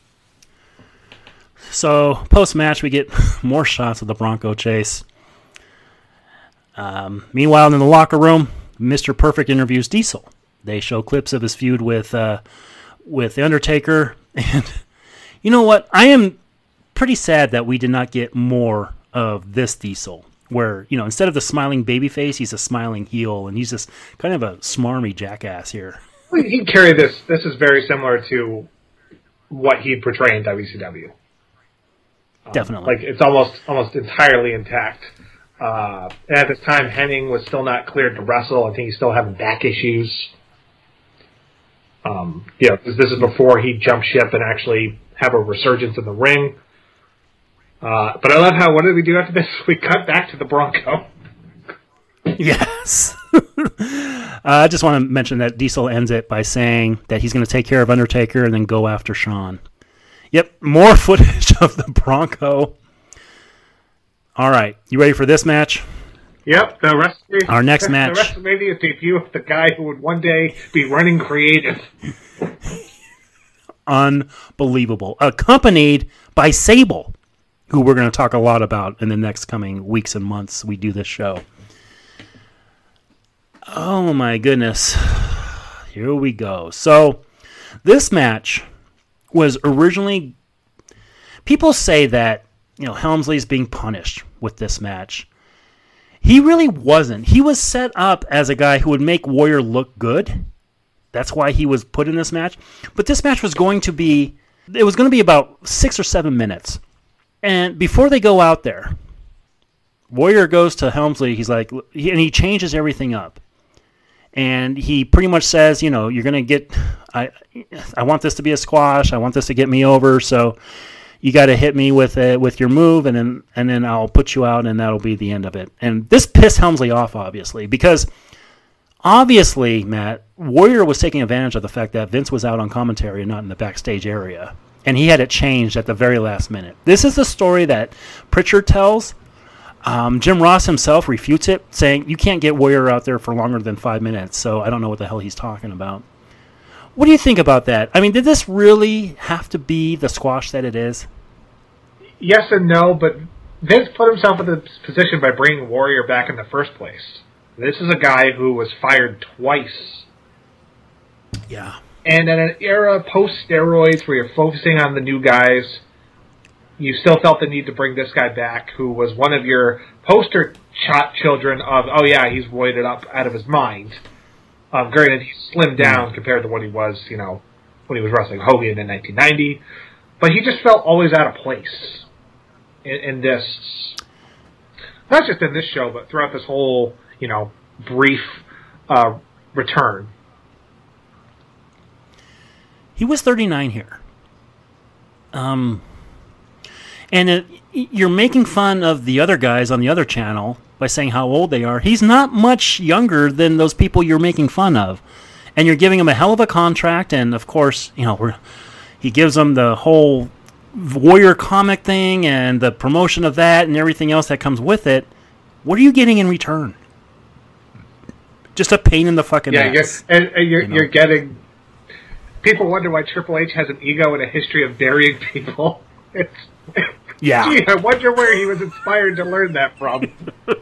Speaker 1: So, post-match, we get more shots of the Bronco chase. Meanwhile, in the locker room, Mr. Perfect interviews Diesel. They show clips of his feud with The Undertaker. And you know what? I am pretty sad that we did not get more of this Diesel, where, instead of the smiling babyface, he's a smiling heel, and he's just kind of a smarmy jackass here.
Speaker 2: He carried this. This is very similar to what he'd portray in WCW.
Speaker 1: Definitely.
Speaker 2: Like, it's almost entirely intact. And at this time, Hennig was still not cleared to wrestle. I think he's still having back issues. Because this is before he jumped ship and actually have a resurgence in the ring. But I love how, what did we do after this? We cut back to the Bronco.
Speaker 1: Yes. I just want to mention that Diesel ends it by saying that he's going to take care of Undertaker and then go after Shawn. Yep, more footage of the Bronco. All right, you ready for this match?
Speaker 2: Yep,
Speaker 1: our next match.
Speaker 2: The WrestleMania debut of the guy who would one day be running creative.
Speaker 1: Unbelievable. Accompanied by Sable, who we're going to talk a lot about in the next coming weeks and months we do this show. Oh my goodness. Here we go. So, this match was originally... People say that, Helmsley's being punished with this match. He really wasn't. He was set up as a guy who would make Warrior look good. That's why he was put in this match. But this match was going to be... It was going to be about 6 or 7 minutes. And before they go out there, Warrior goes to Helmsley. He's like... And he changes everything up. And he pretty much says, you're going to get... I want this to be a squash. I want this to get me over. So you got to hit me with your move, and then I'll put you out, and that'll be the end of it. And this pissed Helmsley off, obviously, because obviously, Matt, Warrior was taking advantage of the fact that Vince was out on commentary and not in the backstage area. And he had it changed at the very last minute. This is the story that Pritchard tells. Jim Ross himself refutes it, saying you can't get Warrior out there for longer than 5 minutes, so I don't know what the hell he's talking about. What do you think about that? I mean, did this really have to be the squash that it is?
Speaker 2: Yes and no, but Vince put himself in this position by bringing Warrior back in the first place. This is a guy who was fired twice.
Speaker 1: Yeah.
Speaker 2: And in an era post-steroids where you're focusing on the new guys, you still felt the need to bring this guy back, who was one of your poster children of, oh yeah, he's roided up out of his mind. Granted, he slimmed down compared to what he was, when he was wrestling Hogan in 1990. But he just felt always out of place in this, not just in this show, but throughout this whole, brief return.
Speaker 1: He was 39 here. And you're making fun of the other guys on the other channel by saying how old they are. He's not much younger than those people you're making fun of. And you're giving him a hell of a contract, and of course, he gives them the whole Warrior comic thing and the promotion of that and everything else that comes with it. What are you getting in return? Just a pain in the fucking ass.
Speaker 2: You're getting... People wonder why Triple H has an ego and a history of burying people.
Speaker 1: Yeah.
Speaker 2: Gee, I wonder where he was inspired to learn that from.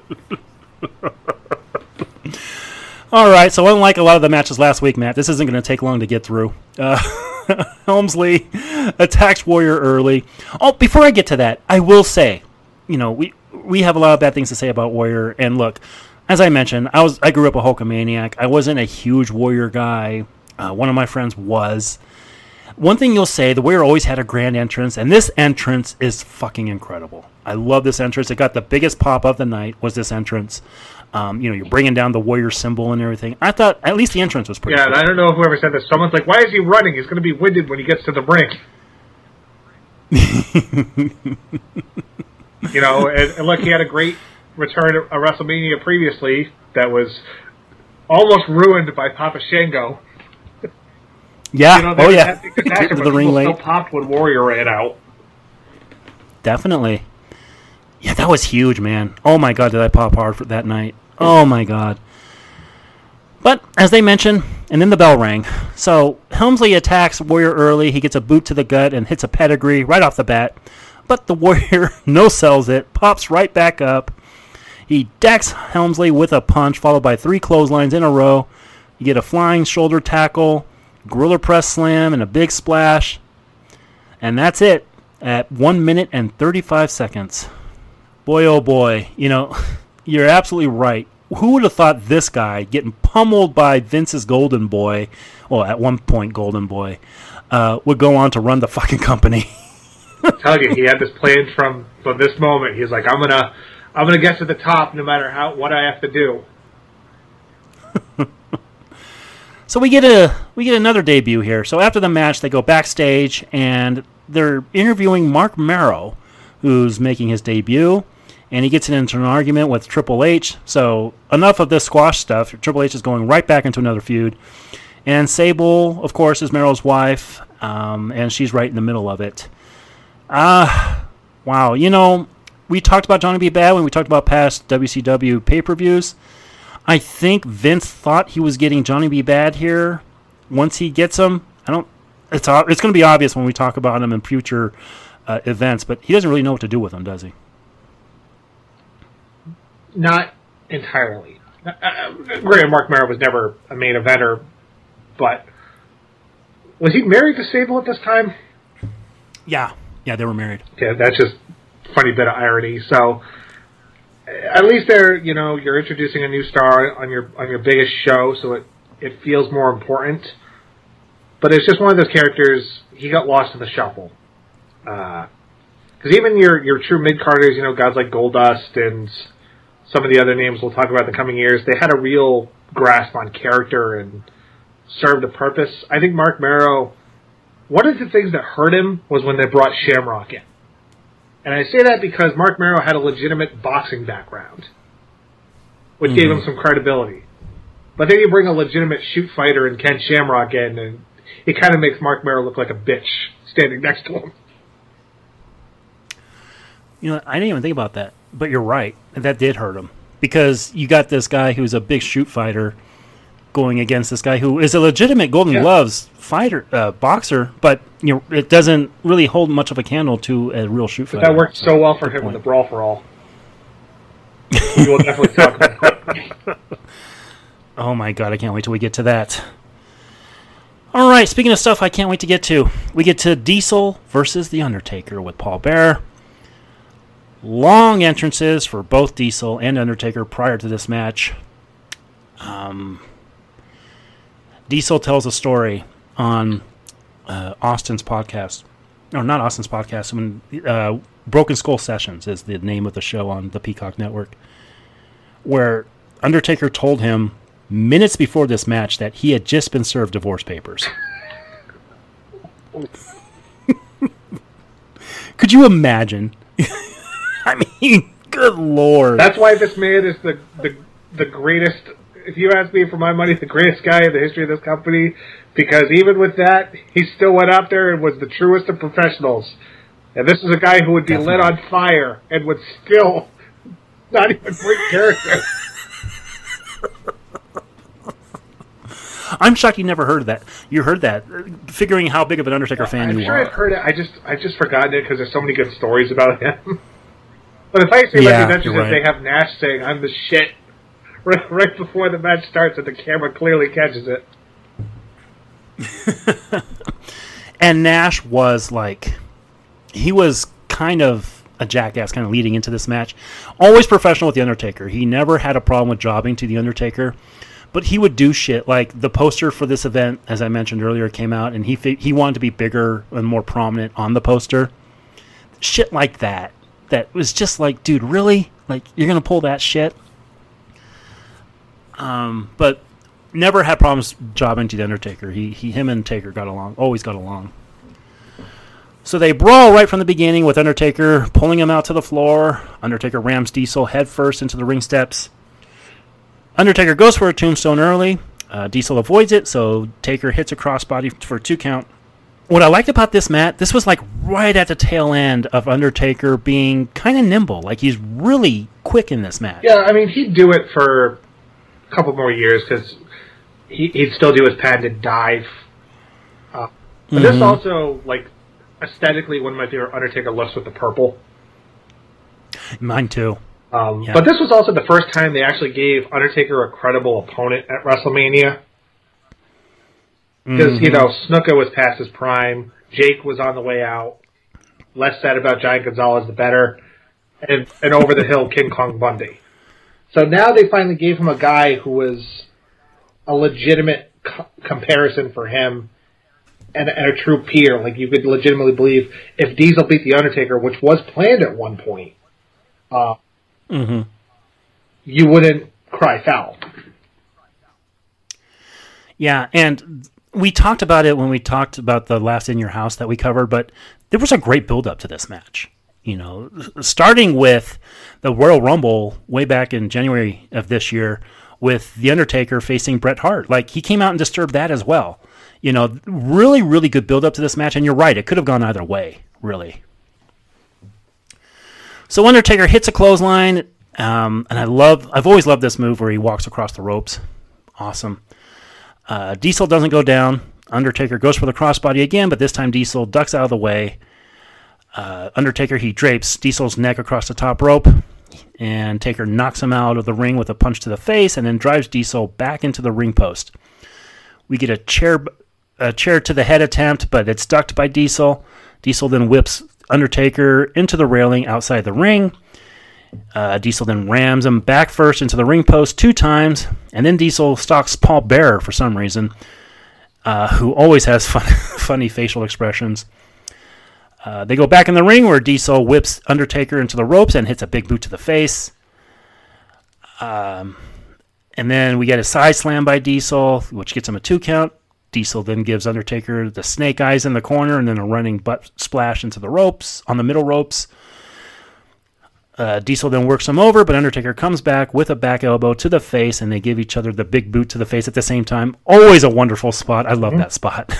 Speaker 1: All right, so unlike a lot of the matches last week, Matt, this isn't going to take long to get through. Helmsley attacks Warrior early. Oh, before I get to that, I will say, we have a lot of bad things to say about Warrior. And look, as I mentioned, I grew up a Hulkamaniac. I wasn't a huge Warrior guy. One of my friends was. One thing you'll say, the Warrior always had a grand entrance, and this entrance is fucking incredible. I love this entrance. It got the biggest pop of the night, was this entrance. You're bringing down the Warrior symbol and everything. I thought at least the entrance was pretty cool.
Speaker 2: And I don't know whoever said this. Someone's like, why is he running? He's going to be winded when he gets to the ring. And look, he had a great return at WrestleMania previously that was almost ruined by Papa Shango.
Speaker 1: Yeah.
Speaker 2: Get to the ring late. Still popped when Warrior ran out.
Speaker 1: definitely. Yeah, that was huge, man. Oh my God, did I pop hard for that night? Oh my God. But, as they mentioned, and then the bell rang. So, Helmsley attacks Warrior early. He gets a boot to the gut and hits a pedigree right off the bat. But the Warrior no-sells it, pops right back up. He decks Helmsley with a punch, followed by 3 clotheslines in a row. You get a flying shoulder tackle, gorilla press slam, and a big splash. And that's it at 1 minute and 35 seconds. Boy, oh boy, you're absolutely right. Who would have thought this guy, getting pummeled by Vince's golden boy, well, at one point golden boy, would go on to run the fucking company?
Speaker 2: I tell you, he had this plan from this moment. He's like, I'm gonna get to the top no matter what I have to do.
Speaker 1: So we get another debut here. So after the match, they go backstage and they're interviewing Mark Marrow, who's making his debut. And he gets into an argument with Triple H. So enough of this squash stuff. Triple H is going right back into another feud. And Sable, of course, is Merrill's wife. And she's right in the middle of it. Wow. We talked about Johnny B. Bad when we talked about past WCW pay-per-views. I think Vince thought he was getting Johnny B. Bad here. Once he gets him, it's going to be obvious when we talk about him in future events. But he doesn't really know what to do with him, does he?
Speaker 2: Not entirely. Granted, Mark Marrow was never a main eventer, but was he married to Sable at this time?
Speaker 1: Yeah, they were married.
Speaker 2: Yeah, that's just a funny bit of irony. So, at least you're introducing a new star on your biggest show, so it feels more important. But it's just one of those characters. He got lost in the shuffle. Because even your true mid-carders, guys like Goldust and some of the other names we'll talk about in the coming years, they had a real grasp on character and served a purpose. I think Mark Marrow, one of the things that hurt him was when they brought Shamrock in. And I say that because Mark Marrow had a legitimate boxing background, which gave him some credibility. But then you bring a legitimate shoot fighter and Ken Shamrock in, and it kind of makes Mark Marrow look like a bitch standing next to him.
Speaker 1: I didn't even think about that. But you're right. That did hurt him. Because you got this guy who's a big shoot fighter going against this guy who is a legitimate Golden Gloves fighter, boxer, but it doesn't really hold much of a candle to a real shoot fighter.
Speaker 2: That worked so well for him in the Brawl for All. We will definitely talk about that.
Speaker 1: Oh my God, I can't wait till we get to that. All right, speaking of stuff I can't wait to get to, we get to Diesel versus The Undertaker with Paul Bearer. Long entrances for both Diesel and Undertaker prior to this match. Diesel tells a story on Austin's podcast. No, not Austin's podcast. Broken Skull Sessions is the name of the show on the Peacock Network. Where Undertaker told him minutes before this match that he had just been served divorce papers. Could you imagine? I mean, good Lord.
Speaker 2: That's why this man is the greatest, if you ask me for my money, the greatest guy in the history of this company. Because even with that, he still went out there and was the truest of professionals. And this is a guy who would be lit on fire and would still not even break character.
Speaker 1: I'm shocked you never heard of that. You heard that, figuring how big of an Undertaker fan you are.
Speaker 2: I'm sure I've heard it. I've just forgotten it because there's so many good stories about him. But if I say like mentions that they have Nash saying "I'm the shit" right before the match starts, and the camera clearly catches it.
Speaker 1: And Nash was he was kind of a jackass, kind of leading into this match. Always professional with the Undertaker. He never had a problem with jobbing to the Undertaker. But he would do shit like the poster for this event, as I mentioned earlier, came out, and he wanted to be bigger and more prominent on the poster. Shit like that. That was just like, dude, really? Like, you're gonna pull that shit? But never had problems jobbing to the Undertaker. Him and Taker got along, always got along. So they brawl right from the beginning with Undertaker pulling him out to the floor. Undertaker rams Diesel headfirst into the ring steps. Undertaker goes for a tombstone early. Diesel avoids it, so Taker hits a crossbody for a 2 count. what I liked about this, Matt, this was like right at the tail end of Undertaker being kind of nimble. Like he's really quick in this match.
Speaker 2: Yeah, I mean, he'd do it for a couple more years because he'd still do his patented dive. But this also, like, aesthetically, one of my favorite Undertaker looks with the purple.
Speaker 1: Mine too.
Speaker 2: Yeah. But this was also the first time they actually gave Undertaker a credible opponent at WrestleMania. Because, Snuka was past his prime. Jake was on the way out. Less said about Giant Gonzalez, the better. And over the hill, King Kong Bundy. So now they finally gave him a guy who was a legitimate comparison for him and a true peer. Like, you could legitimately believe if Diesel beat The Undertaker, which was planned at one point, you wouldn't cry foul.
Speaker 1: Yeah, and we talked about it when we talked about the last In Your House that we covered, but there was a great build-up to this match. Starting with the Royal Rumble way back in January of this year with The Undertaker facing Bret Hart. Like, he came out and disturbed that as well. Really, really good build-up to this match, and you're right, it could have gone either way, really. So Undertaker hits a clothesline, and I've always loved this move where he walks across the ropes. Awesome. Diesel doesn't go down. Undertaker goes for the crossbody again, but this time Diesel ducks out of the way. Undertaker, he drapes Diesel's neck across the top rope, and Taker knocks him out of the ring with a punch to the face and then drives Diesel back into the ring post. We get a chair to the head attempt, but it's ducked by Diesel. Diesel then whips Undertaker into the railing outside the ring. Diesel then rams him back first into the ring post 2 times, and then Diesel stalks Paul Bearer for some reason, who always has funny facial expressions. They go back in the ring where Diesel whips Undertaker into the ropes and hits a big boot to the face. And then we get a side slam by Diesel, which gets him a 2 count. Diesel then gives Undertaker the snake eyes in the corner and then a running butt splash into the ropes, on the middle ropes. Diesel then works him over, but Undertaker comes back with a back elbow to the face, and they give each other the big boot to the face at the same time. Always a wonderful spot. I love that spot.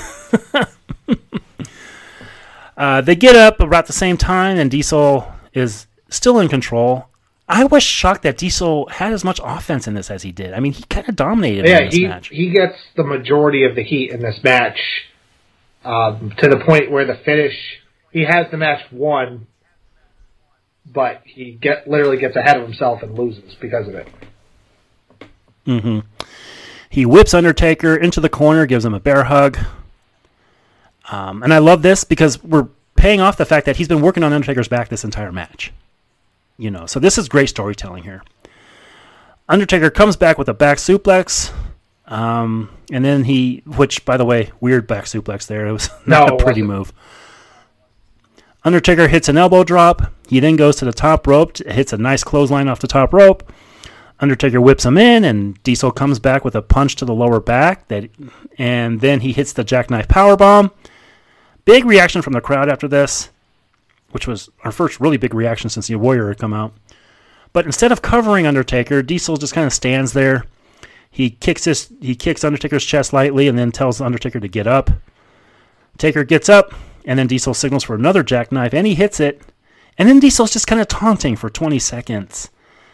Speaker 1: They get up about the same time, and Diesel is still in control. I was shocked that Diesel had as much offense in this as he did. I mean, he kind of dominated in this match.
Speaker 2: He gets the majority of the heat in this match, to the point where the finish, he has the match won, but he literally gets ahead of himself and loses because of it.
Speaker 1: He whips Undertaker into the corner, gives him a bear hug. And I love this because we're paying off the fact that he's been working on Undertaker's back this entire match. So this is great storytelling here. Undertaker comes back with a back suplex. And then which, by the way, weird back suplex there. It was not a pretty move. Undertaker hits an elbow drop. He then goes to the top rope, hits a nice clothesline off the top rope. Undertaker whips him in, and Diesel comes back with a punch to the lower back. And then he hits the jackknife powerbomb. Big reaction from the crowd after this, which was our first really big reaction since the Warrior had come out. But instead of covering Undertaker, Diesel just kind of stands there. He kicks Undertaker's chest lightly and then tells Undertaker to get up. Taker gets up, and then Diesel signals for another jackknife, and he hits it. And then Diesel's just kind of taunting for 20 seconds.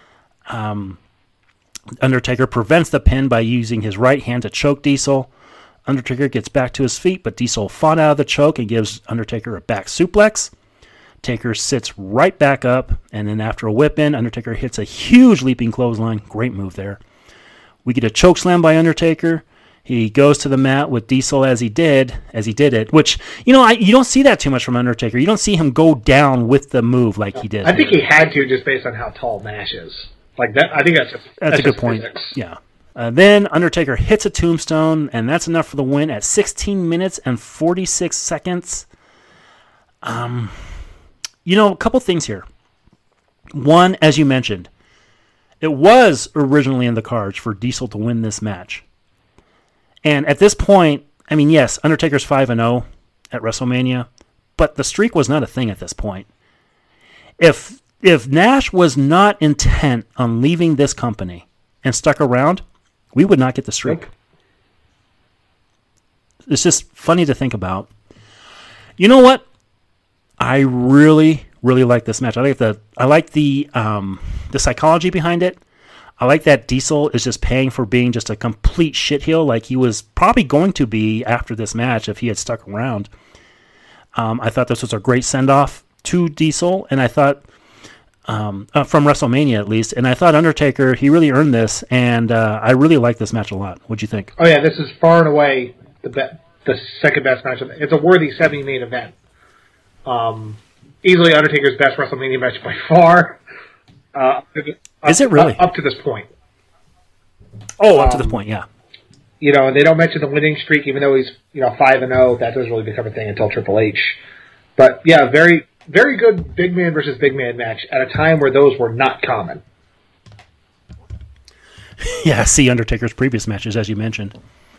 Speaker 1: Undertaker prevents the pin by using his right hand to choke Diesel. Undertaker gets back to his feet, but Diesel fought out of the choke and gives Undertaker a back suplex. Taker sits right back up, and then after a whip in, Undertaker hits a huge leaping clothesline. Great move there. We get a choke slam by Undertaker. He goes to the mat with Diesel as he did it, which, you don't see that too much from Undertaker. You don't see him go down with the move like he did.
Speaker 2: I think he had to, just based on how tall Nash is. Like that, I think that's
Speaker 1: a good point. Physics. Yeah. Then Undertaker hits a tombstone, and that's enough for the win at 16 minutes and 46 seconds. A couple things here. One, as you mentioned, it was originally in the cards for Diesel to win this match. And at this point, I mean, yes, Undertaker's 5-0 at WrestleMania, but the streak was not a thing at this point. If Nash was not intent on leaving this company and stuck around, we would not get the streak. It's just funny to think about. You know what? I really, really like this match. I like the psychology behind it. I like that Diesel is just paying for being just a complete shitheel, like he was probably going to be after this match if he had stuck around. I thought this was a great send-off to Diesel, and I thought, from WrestleMania at least, and I thought Undertaker, he really earned this, and I really like this match a lot. What'd you think?
Speaker 2: Oh yeah, this is far and away the second best match. It's a worthy semi-main event. Easily Undertaker's best WrestleMania match by far.
Speaker 1: Is it really?
Speaker 2: Up to this point.
Speaker 1: Oh, up to this point, yeah.
Speaker 2: You know, they don't mention the winning streak, even though he's 5-0. That doesn't really become a thing until Triple H. But yeah, very, very good big man versus big man match at a time where those were not common.
Speaker 1: Yeah, see Undertaker's previous matches, as you mentioned.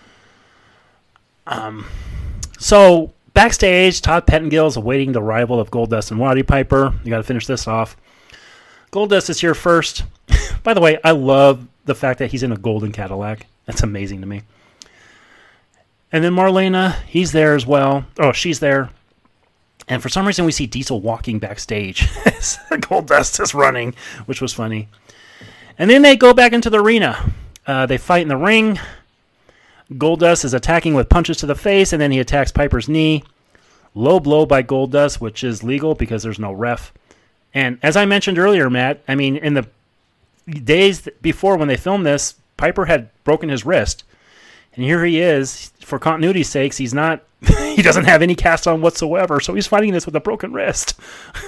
Speaker 1: So backstage, Todd Pettengill is awaiting the arrival of Goldust and Roddy Piper. You got to finish this off. Goldust is here first. By the way, I love the fact that he's in a golden Cadillac. That's amazing to me. And then Marlena, he's there as well. Oh, she's there. And for some reason, we see Diesel walking backstage as Goldust is running, which was funny. And then they go back into the arena. They fight in the ring. Goldust is attacking with punches to the face, and then he attacks Piper's knee. Low blow by Goldust, which is legal because there's no ref. And as I mentioned earlier, Matt, I mean, in the days before when they filmed this, Piper had broken his wrist. And here he is, for continuity's sakes, he doesn't have any cast on whatsoever, so he's fighting this with a broken wrist.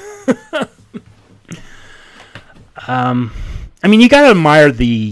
Speaker 1: I mean, you got to admire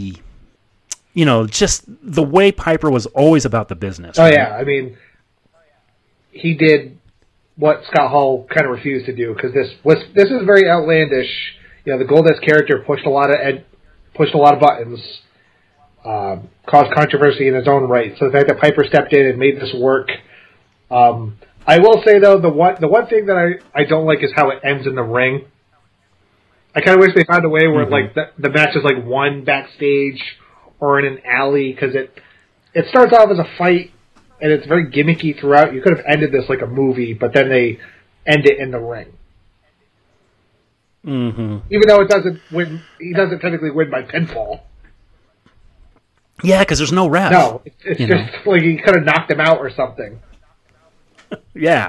Speaker 1: just the way Piper was always about the business.
Speaker 2: Oh, right? Yeah. I mean, he did what Scott Hall kind of refused to do, because this is very outlandish. You know, the Goldust character pushed a lot of buttons, caused controversy in his own right. So the fact that Piper stepped in and made this work. I will say though, the one thing that I don't like is how it ends in the ring. I kind of wish they found a way where like the match is like won backstage or in an alley, because it starts off as a fight. And it's very gimmicky throughout. You could have ended this like a movie, but then they end it in the ring.
Speaker 1: Mm-hmm.
Speaker 2: Even though he doesn't technically win by pinfall.
Speaker 1: Yeah, because there's no ref.
Speaker 2: No, it's just like he could have knocked him out or something.
Speaker 1: Yeah.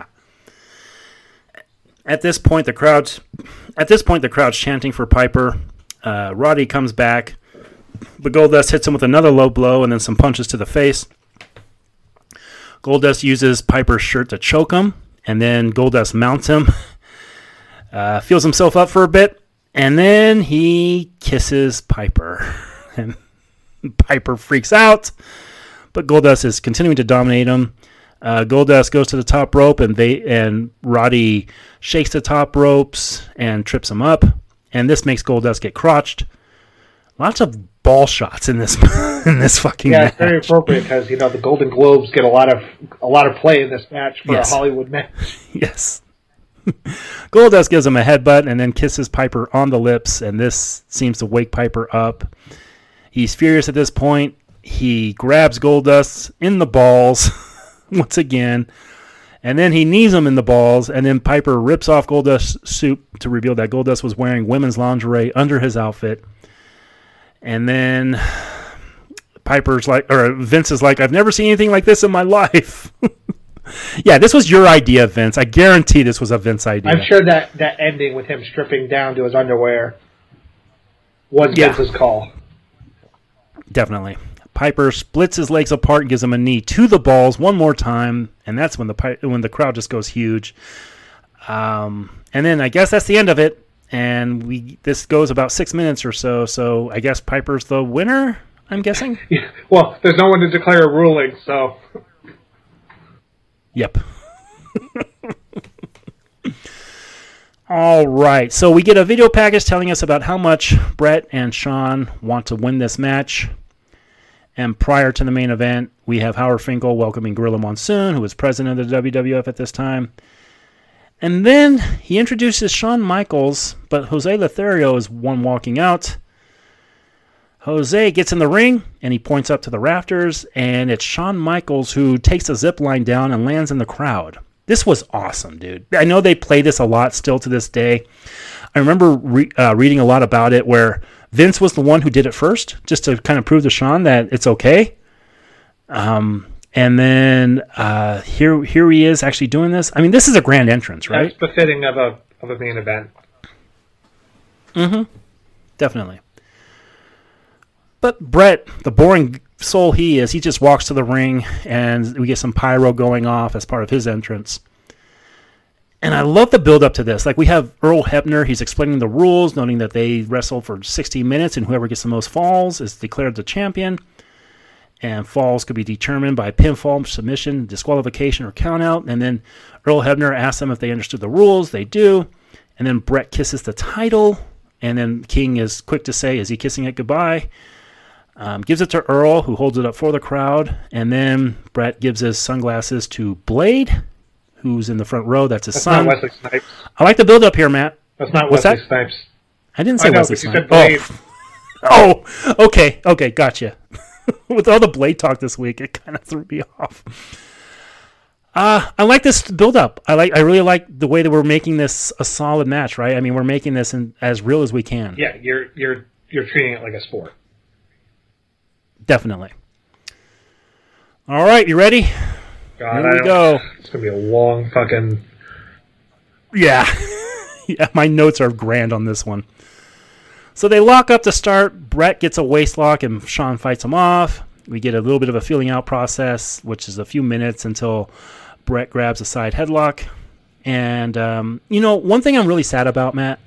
Speaker 1: At this point, the crowd's chanting for Piper. Roddy comes back, but Goldust hits him with another low blow and then some punches to the face. Goldust uses Piper's shirt to choke him, and then Goldust mounts him, feels himself up for a bit, and then he kisses Piper. And Piper freaks out, but Goldust is continuing to dominate him. Goldust goes to the top rope, and Roddy shakes the top ropes and trips him up, and this makes Goldust get crotched. Lots of ball shots in this fucking match. Yeah,
Speaker 2: it's very appropriate because the Golden Globes get a lot of play in this match for a Hollywood match.
Speaker 1: Yes. Goldust gives him a headbutt and then kisses Piper on the lips, and this seems to wake Piper up. He's furious at this point. He grabs Goldust in the balls once again, and then he knees him in the balls, and then Piper rips off Goldust's suit to reveal that Goldust was wearing women's lingerie under his outfit. And then Vince is like, I've never seen anything like this in my life. Yeah, this was your idea, Vince. I guarantee this was a Vince idea.
Speaker 2: I'm sure that ending with him stripping down to his underwear was Vince's call.
Speaker 1: Definitely. Piper splits his legs apart and gives him a knee to the balls one more time, and that's when the crowd just goes huge. And then I guess that's the end of it. And this goes about 6 minutes or so. So I guess Piper's the winner, I'm guessing?
Speaker 2: Yeah. Well, there's no one to declare a ruling, so...
Speaker 1: Yep. All right. So we get a video package telling us about how much Bret and Shawn want to win this match. And prior to the main event, we have Howard Finkel welcoming Gorilla Monsoon, who was president of the WWF at this time. And then he introduces Shawn Michaels, but Jose Lothario is one walking out. Jose gets in the ring, and he points up to the rafters, and it's Shawn Michaels who takes a zip line down and lands in the crowd. This was awesome, dude. I know they play this a lot still to this day. I remember reading a lot about it where Vince was the one who did it first, just to kind of prove to Shawn that it's okay. And then here he is actually doing this. I mean, this is a grand entrance, right?
Speaker 2: That's befitting of a main event.
Speaker 1: Mm-hmm. Definitely. But Bret, the boring soul he is, he just walks to the ring, and we get some pyro going off as part of his entrance. And I love the build up to this. Like, we have Earl Hebner, he's explaining the rules, noting that they wrestle for 60 minutes, and whoever gets the most falls is declared the champion. And falls could be determined by pinfall, submission, disqualification, or countout. And then Earl Hebner asks them if they understood the rules. They do. And then Bret kisses the title. And then King is quick to say, is he kissing it goodbye? Gives it to Earl, who holds it up for the crowd. And then Bret gives his sunglasses to Blade, who's in the front row. That's his son.
Speaker 2: Not Wesley Snipes.
Speaker 1: I like the build up here, Matt.
Speaker 2: That's not
Speaker 1: What's
Speaker 2: Wesley
Speaker 1: that?
Speaker 2: Snipes.
Speaker 1: I didn't say Wesley Snipes.
Speaker 2: You said Blade.
Speaker 1: Oh, okay, gotcha. With all the Blade talk this week, it kind of threw me off. I like this build up. I really like the way that we're making this a solid match, right? I mean, we're making this as real as we can.
Speaker 2: Yeah, you're treating it like a sport.
Speaker 1: Definitely. All right, you ready?
Speaker 2: God,
Speaker 1: Here we go.
Speaker 2: It's gonna be a long fucking.
Speaker 1: Yeah, yeah. My notes are grand on this one. So they lock up to start. Bret gets a waist lock, and Shawn fights him off. We get a little bit of a feeling out process, which is a few minutes until Bret grabs a side headlock. And, one thing I'm really sad about, Matt,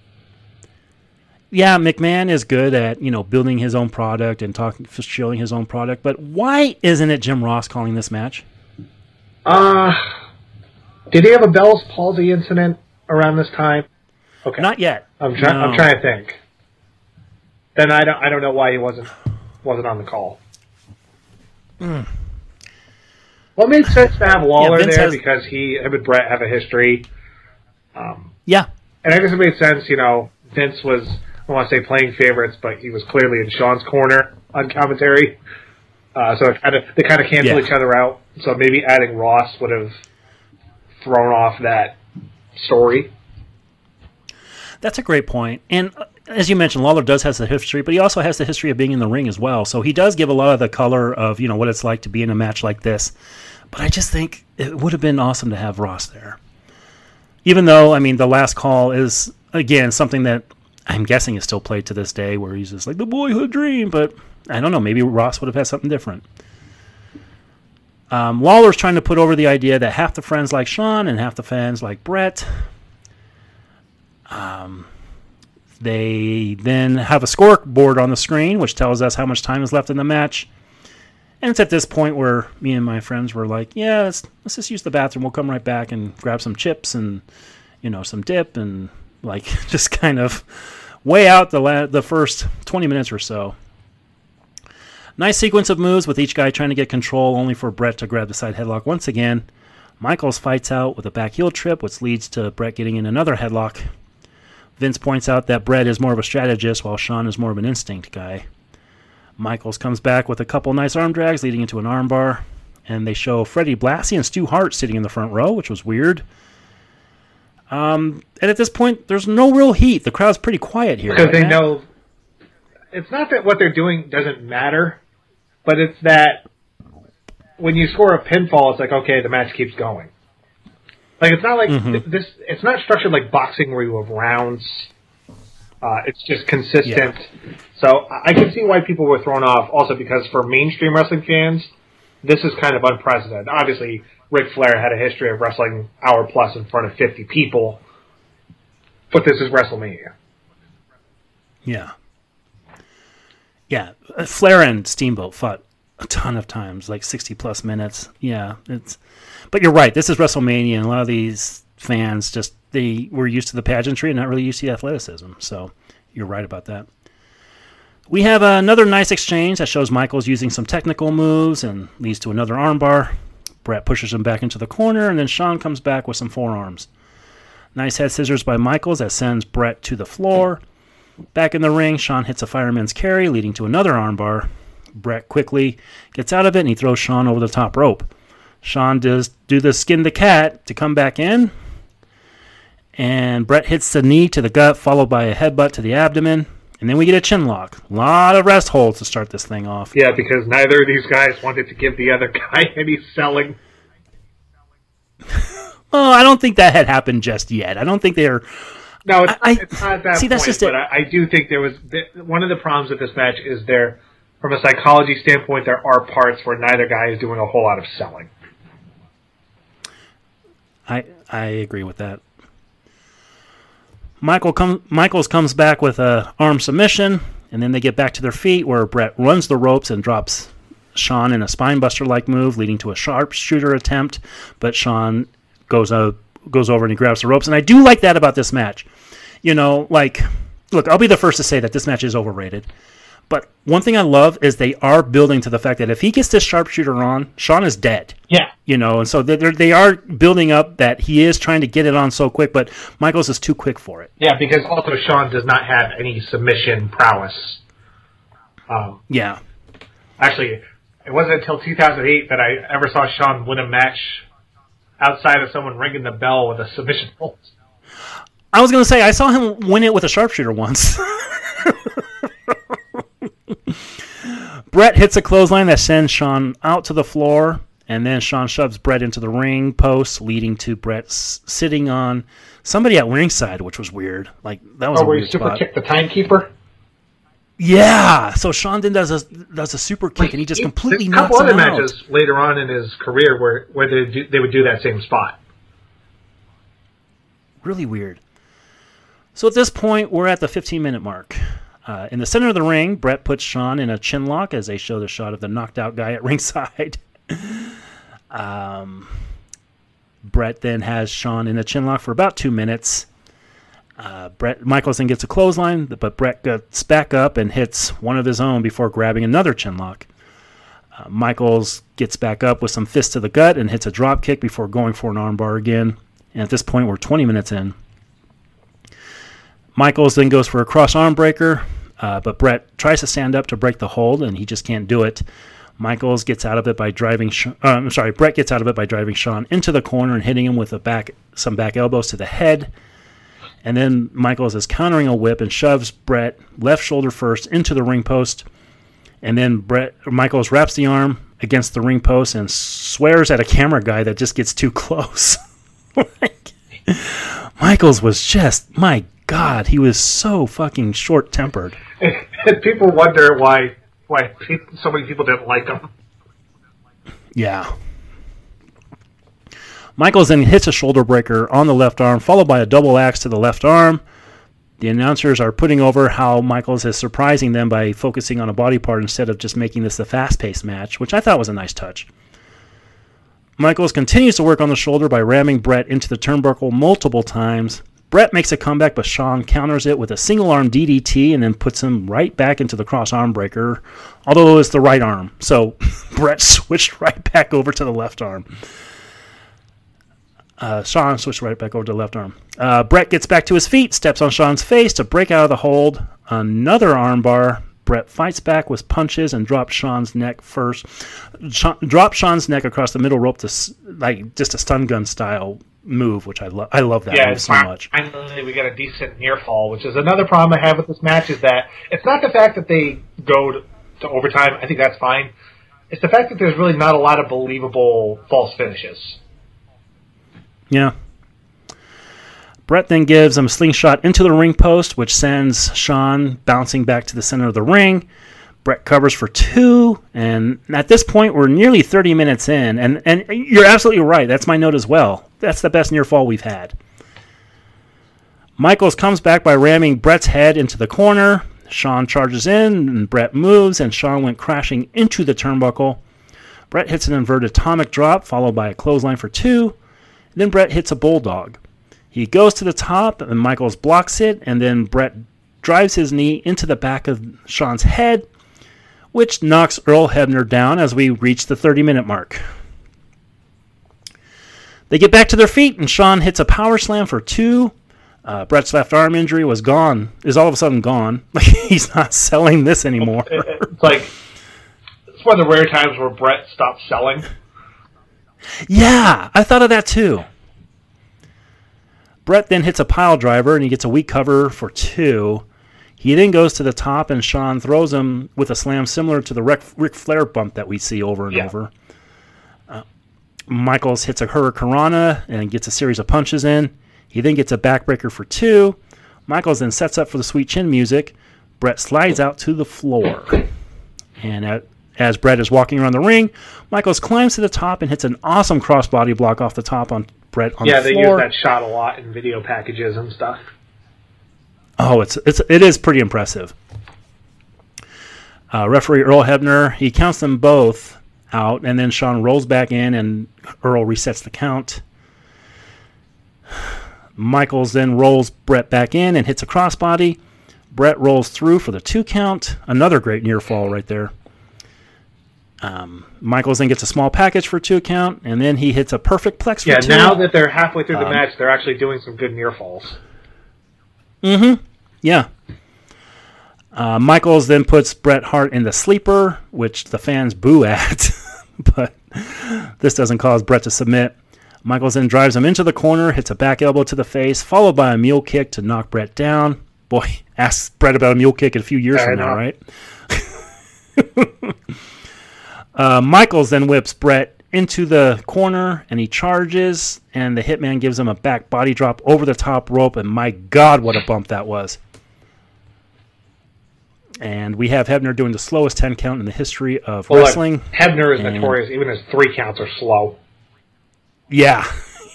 Speaker 1: yeah, McMahon is good at, building his own product and showing his own product, but why isn't it Jim Ross calling this match?
Speaker 2: Did he have a Bell's palsy incident around this time? Okay.
Speaker 1: Not yet.
Speaker 2: I'm trying to think. Then I don't know why he wasn't on the call. Well, it made sense to have Lawler there because him and Bret have a history.
Speaker 1: Yeah.
Speaker 2: And I guess it made sense, Vince was, I don't want to say playing favorites, but he was clearly in Shawn's corner on commentary. So they kind of cancel each other out. So maybe adding Ross would have thrown off that story.
Speaker 1: That's a great point. And as you mentioned, Lawler does have the history, but he also has the history of being in the ring as well. So he does give a lot of the color of, what it's like to be in a match like this. But I just think it would have been awesome to have Ross there. Even though, the last call is, again, something that I'm guessing is still played to this day, where he's just like the boyhood dream. But I don't know, maybe Ross would have had something different. Lawler's trying to put over the idea that half the friends like Shawn and half the fans like Bret. They then have a scoreboard on the screen, which tells us how much time is left in the match. And it's at this point where me and my friends were like, yeah, let's just use the bathroom. We'll come right back and grab some chips and, some dip and, just kind of weigh out the first 20 minutes or so. Nice sequence of moves with each guy trying to get control, only for Bret to grab the side headlock once again. Michaels fights out with a back heel trip, which leads to Bret getting in another headlock. Vince points out that Bret is more of a strategist, while Shawn is more of an instinct guy. Michaels comes back with a couple nice arm drags, leading into an armbar. And they show Freddie Blassie and Stu Hart sitting in the front row, which was weird. And at this point, there's no real heat. The crowd's pretty quiet here.
Speaker 2: Because they know... It's not that what they're doing doesn't matter, but it's that when you score a pinfall, it's like, okay, the match keeps going. It's not like this. It's not structured like boxing where you have rounds. It's just consistent. Yeah. So I can see why people were thrown off. Also, because for mainstream wrestling fans, this is kind of unprecedented. Obviously, Ric Flair had a history of wrestling hour plus in front of 50 people, but this is WrestleMania.
Speaker 1: Yeah. Yeah, Flair and Steamboat fought a ton of times, 60 plus minutes. Yeah, but you're right. This is WrestleMania, and a lot of these fans they were used to the pageantry and not really used to the athleticism. So you're right about that. We have another nice exchange that shows Michaels using some technical moves and leads to another armbar. Bret pushes him back into the corner, and then Shawn comes back with some forearms. Nice head scissors by Michaels that sends Bret to the floor. Back in the ring, Shawn hits a fireman's carry, leading to another armbar. Bret quickly gets out of it, and he throws Shawn over the top rope. Shawn does do the skin the cat to come back in. And Bret hits the knee to the gut, followed by a headbutt to the abdomen. And then we get a chin lock. A lot of rest holds to start this thing off.
Speaker 2: Yeah, because neither of these guys wanted to give the other guy any selling.
Speaker 1: Oh, I don't think that had happened just yet. I don't think they're...
Speaker 2: No, it's not at that
Speaker 1: see,
Speaker 2: point,
Speaker 1: that's just
Speaker 2: but I do think there was... One of the problems with this match is from a psychology standpoint, there are parts where neither guy is doing a whole lot of selling.
Speaker 1: I agree with that. Michaels comes back with a arm submission, and then they get back to their feet where Bret runs the ropes and drops Shawn in a spinebuster-like move, leading to a sharpshooter attempt, but Shawn goes over and he grabs the ropes, and I do like that about this match. You know, like, look, I'll be the first to say that this match is overrated, but one thing I love is they are building to the fact that if he gets this sharpshooter on, Shawn is dead.
Speaker 2: Yeah.
Speaker 1: You know, and so they are building up that he is trying to get it on so quick, but Michaels is too quick for it.
Speaker 2: Yeah, because also Shawn does not have any submission prowess.
Speaker 1: Yeah.
Speaker 2: Actually, it wasn't until 2008 that I ever saw Shawn win a match outside of someone ringing the bell with a submission hold.
Speaker 1: I was going to say, I saw him win it with a sharpshooter once. Bret hits a clothesline that sends Shawn out to the floor, and then Shawn shoves Bret into the ring post, leading to Bret sitting on somebody at ringside, which was weird. Like, that was a weird spot.
Speaker 2: Where he super kicked the timekeeper?
Speaker 1: Yeah, so Shawn then does a super kick, and he just completely knocks him out.
Speaker 2: A couple other matches later on in his career where they would do that same spot.
Speaker 1: Really weird. So at this point, we're at the 15-minute mark. In the center of the ring, Bret puts Shawn in a chin lock as they show the shot of the knocked out guy at ringside. Bret then has Shawn in a chin lock for about 2 minutes. Michaels then gets a clothesline, but Bret gets back up and hits one of his own before grabbing another chin lock. Michaels gets back up with some fists to the gut and hits a drop kick before going for an armbar again. And at this point, we're 20 minutes in. Michaels then goes for a cross arm breaker, but Bret tries to stand up to break the hold, and he just can't do it. Michaels gets out of it by driving. Bret gets out of it by driving Shawn into the corner and hitting him with some back elbows to the head. And then Michaels is countering a whip and shoves Bret left shoulder first into the ring post. And then Michaels wraps the arm against the ring post and swears at a camera guy that just gets too close. Michaels was just, my God, he was so fucking short-tempered.
Speaker 2: And people wonder why so many people didn't like him.
Speaker 1: Yeah. Michaels then hits a shoulder breaker on the left arm, followed by a double axe to the left arm. The announcers are putting over how Michaels is surprising them by focusing on a body part instead of just making this a fast-paced match, which I thought was a nice touch. Michaels continues to work on the shoulder by ramming Bret into the turnbuckle multiple times. Bret makes a comeback, but Shawn counters it with a single-arm DDT and then puts him right back into the cross-arm breaker, although it's the right arm. So Bret switched right back over to the left arm. Shawn switched right back over to the left arm. Bret gets back to his feet, steps on Shawn's face to break out of the hold. Another armbar. Bret fights back with punches and drops Shawn's neck first. Drops Shawn's neck across the middle rope to like just a stun gun style move, which I love that move so much.
Speaker 2: Finally, we got a decent near fall, which is another problem I have with this match. Is that it's not the fact that they go to overtime. I think that's fine. It's the fact that there's really not a lot of believable false finishes.
Speaker 1: Yeah. Bret then gives him a slingshot into the ring post, which sends Shawn bouncing back to the center of the ring. Bret covers for 2, and at this point, we're nearly 30 minutes in, and you're absolutely right. That's my note as well. That's the best near fall we've had. Michaels comes back by ramming Bret's head into the corner. Shawn charges in, and Bret moves, and Shawn went crashing into the turnbuckle. Bret hits an inverted atomic drop, followed by a clothesline for 2. Then Bret hits a bulldog. He goes to the top, and Michaels blocks it, and then Bret drives his knee into the back of Shawn's head, which knocks Earl Hebner down as we reach the 30-minute mark. They get back to their feet, and Shawn hits a power slam for 2. Bret's left arm injury is all of a sudden gone. Like, he's not selling this anymore.
Speaker 2: It's one of the rare times where Bret stopped selling.
Speaker 1: Yeah, I thought of that too. Brett then hits a pile driver, and he gets a weak cover for 2. He then goes to the top, and Shawn throws him with a slam similar to the Ric Flair bump that we see over and over. Michaels hits a Hurricanrana and gets a series of punches in. He then gets a backbreaker for 2. Michaels then sets up for the sweet chin music. Brett slides out to the floor. And as Brett is walking around the ring, Michaels climbs to the top and hits an awesome crossbody block off the top on Brett on the floor.
Speaker 2: Yeah, they use that shot a lot in video packages and stuff.
Speaker 1: Oh, it is pretty impressive. Referee Earl Hebner, he counts them both out, and then Shawn rolls back in, and Earl resets the count. Michaels then rolls Brett back in and hits a crossbody. Brett rolls through for the 2 count. Another great near fall right there. Michaels then gets a small package for 2 count, and then he hits a perfect plex for 2.
Speaker 2: Yeah, now that they're halfway through the match, they're actually doing some good near falls.
Speaker 1: Yeah. Michaels then puts Bret Hart in the sleeper, which the fans boo at, but this doesn't cause Bret to submit. Michaels then drives him into the corner, hits a back elbow to the face, followed by a mule kick to knock Bret down. Boy, ask Bret about a mule kick in a few years from now, right? Michaels then whips Bret into the corner, and he charges, and the Hitman gives him a back body drop over the top rope, and my God, what a bump that was. And we have Hebner doing the slowest 10 count in the history of wrestling.
Speaker 2: Look, Hebner is notorious. Even his 3 counts are slow.
Speaker 1: Yeah.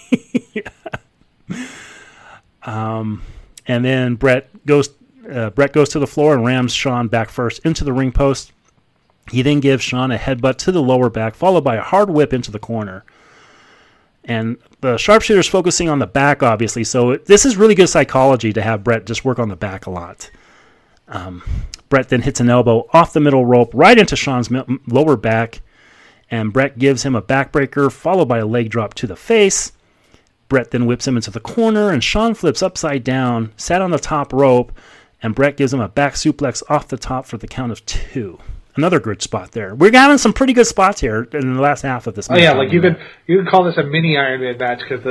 Speaker 1: And then Brett goes to the floor and rams Shawn back first into the ring post. He then gives Shawn a headbutt to the lower back, followed by a hard whip into the corner. And the sharpshooter's focusing on the back, obviously, so this is really good psychology to have Brett just work on the back a lot. Brett then hits an elbow off the middle rope right into Shawn's lower back, and Brett gives him a backbreaker, followed by a leg drop to the face. Brett then whips him into the corner, and Shawn flips upside down, sat on the top rope, and Brett gives him a back suplex off the top for the count of 2. Another good spot there. We're having some pretty good spots here in the last half of this match.
Speaker 2: Oh yeah, like you could call this a mini Iron Man match because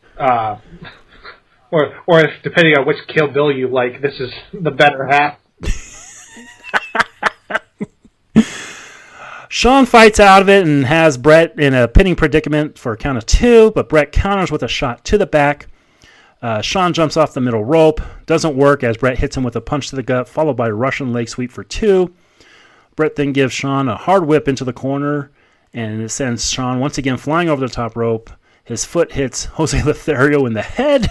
Speaker 2: or if depending on which Kill Bill you like, this is the better half.
Speaker 1: Shawn fights out of it and has Brett in a pinning predicament for a count of 2, but Brett counters with a shot to the back. Shawn jumps off the middle rope. Doesn't work as Brett hits him with a punch to the gut, followed by a Russian leg sweep for 2. Brett then gives Shawn a hard whip into the corner, and it sends Shawn once again flying over the top rope. His foot hits Jose Lothario in the head.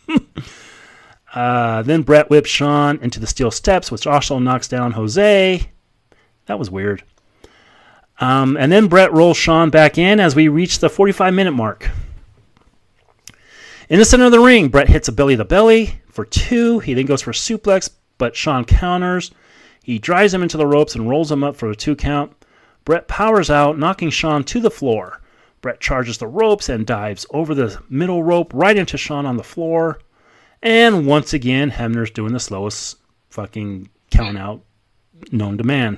Speaker 1: Then Brett whips Shawn into the steel steps, which also knocks down Jose. That was weird. And then Brett rolls Shawn back in as we reach the 45-minute mark. In the center of the ring, Brett hits a belly-to-belly for 2. He then goes for a suplex, but Shawn counters. He drives him into the ropes and rolls him up for a 2 count. Brett powers out, knocking Shawn to the floor. Brett charges the ropes and dives over the middle rope right into Shawn on the floor. And once again, Hebner's doing the slowest fucking count out known to man.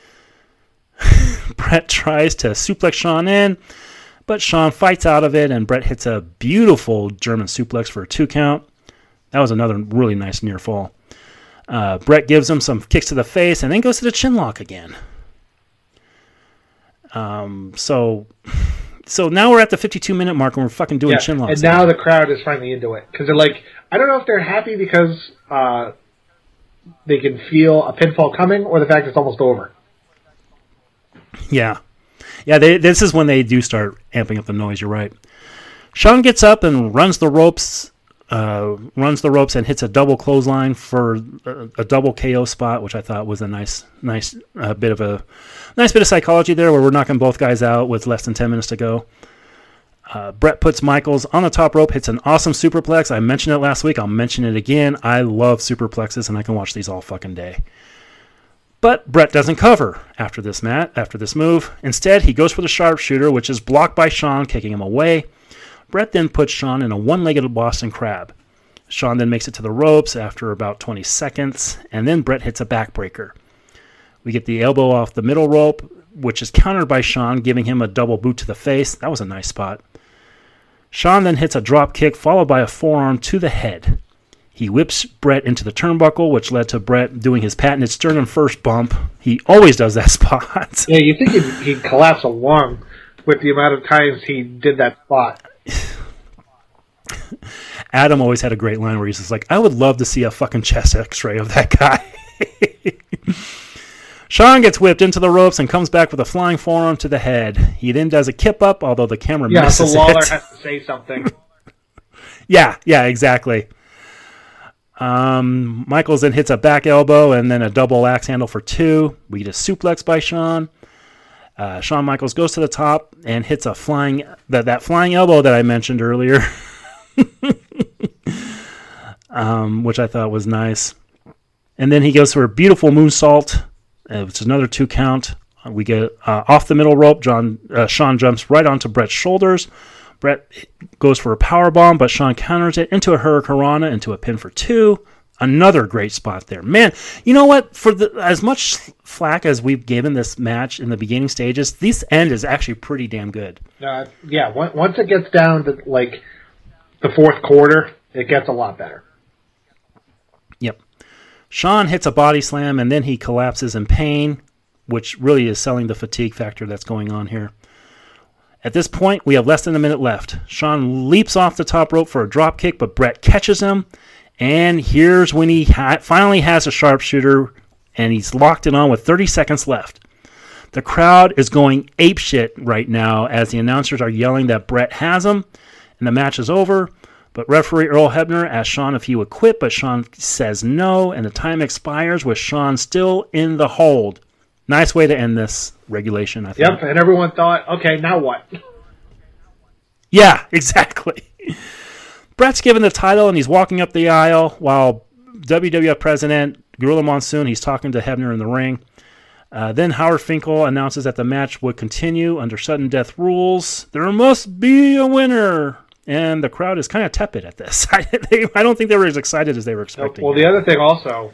Speaker 1: Brett tries to suplex Shawn in, but Shawn fights out of it, and Brett hits a beautiful German suplex for a 2 count. That was another really nice near fall. Brett gives him some kicks to the face and then goes to the chin lock again. So now we're at the 52-minute mark and we're fucking doing chin locks.
Speaker 2: And now the crowd is finally into it. Because they're like, I don't know if they're happy because they can feel a pinfall coming or the fact it's almost over.
Speaker 1: Yeah. Yeah, this is when they do start amping up the noise, you're right. Shawn gets up and runs the ropes and hits a double clothesline for a double KO spot, which I thought was a nice bit of psychology there, where we're knocking both guys out with less than 10 minutes to go. Brett puts Michaels on the top rope, hits an awesome superplex. I mentioned it last week. I'll mention it again. I love superplexes, and I can watch these all fucking day. But Brett doesn't cover after this move. Instead, he goes for the sharpshooter, which is blocked by Shawn, kicking him away. Brett then puts Shawn in a one-legged Boston Crab. Shawn then makes it to the ropes after about 20 seconds, and then Brett hits a backbreaker. We get the elbow off the middle rope. which is countered by Shawn, giving him a double boot to the face. That was a nice spot. Shawn then hits a drop kick, followed by a forearm to the head. He whips Bret into the turnbuckle, which led to Bret doing his patented sternum first bump. He always does that spot.
Speaker 2: Yeah, you think he'd collapse a lung with the amount of times he did that spot.
Speaker 1: Adam always had a great line where he's just like, I would love to see a fucking chest x-ray of that guy. Shawn gets whipped into the ropes and comes back with a flying forearm to the head. He then does a kip up, although the camera misses
Speaker 2: so Lawler
Speaker 1: it.
Speaker 2: has to say something.
Speaker 1: Yeah, exactly. Michaels then hits a back elbow and then a double axe handle for 2. We get a suplex by Shawn. Shawn Michaels goes to the top and hits a flying that flying elbow that I mentioned earlier, which I thought was nice. And then he goes for a beautiful moonsault. It's another 2 count. We get off the middle rope. Shawn jumps right onto Bret's shoulders. Bret goes for a powerbomb, but Shawn counters it into a hurricanrana, into a pin for 2. Another great spot there. Man, you know what? For as much flack as we've given this match in the beginning stages, this end is actually pretty damn good.
Speaker 2: Once it gets down to, like, the fourth quarter, it gets a lot better.
Speaker 1: Yep. Shawn hits a body slam, and then he collapses in pain, which really is selling the fatigue factor that's going on here. At this point, we have less than a minute left. Shawn leaps off the top rope for a drop kick, but Bret catches him. And here's when he finally has a sharpshooter, and he's locked it on with 30 seconds left. The crowd is going apeshit right now as the announcers are yelling that Bret has him, and the match is over. But referee Earl Hebner asks Shawn if he would quit, but Shawn says no, and the time expires with Shawn still in the hold. Nice way to end this regulation, I think.
Speaker 2: Yep, and everyone thought, okay, now what?
Speaker 1: Yeah, exactly. Bret's given the title, and he's walking up the aisle while WWF President Gorilla Monsoon, he's talking to Hebner in the ring. Then Howard Finkel announces that the match would continue under sudden death rules. There must be a winner. And the crowd is kind of tepid at this. I don't think they were as excited as they were expecting.
Speaker 2: Well, the other thing also,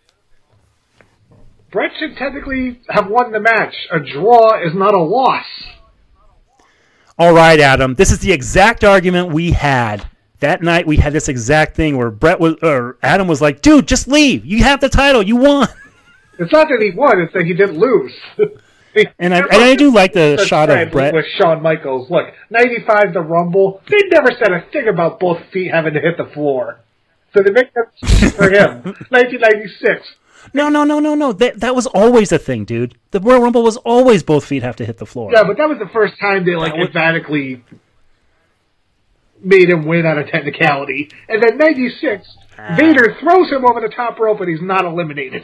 Speaker 2: Bret should technically have won the match. A draw is not a loss.
Speaker 1: All right, Adam. This is the exact argument we had. That night we had this exact thing where Adam was like, dude, just leave. You have the title. You won.
Speaker 2: It's not that he won. It's that he didn't lose.
Speaker 1: And I do like the shot of Bret.
Speaker 2: With Shawn Michaels. Look, 95 the Rumble. They never said a thing about both feet having to hit the floor. So they make that for him. 1996.
Speaker 1: No. That was always a thing, dude. The Royal Rumble was always both feet have to hit the floor.
Speaker 2: Yeah, but that was the first time they emphatically made him win on a technicality. And then 96, Vader throws him over the top rope and he's not eliminated.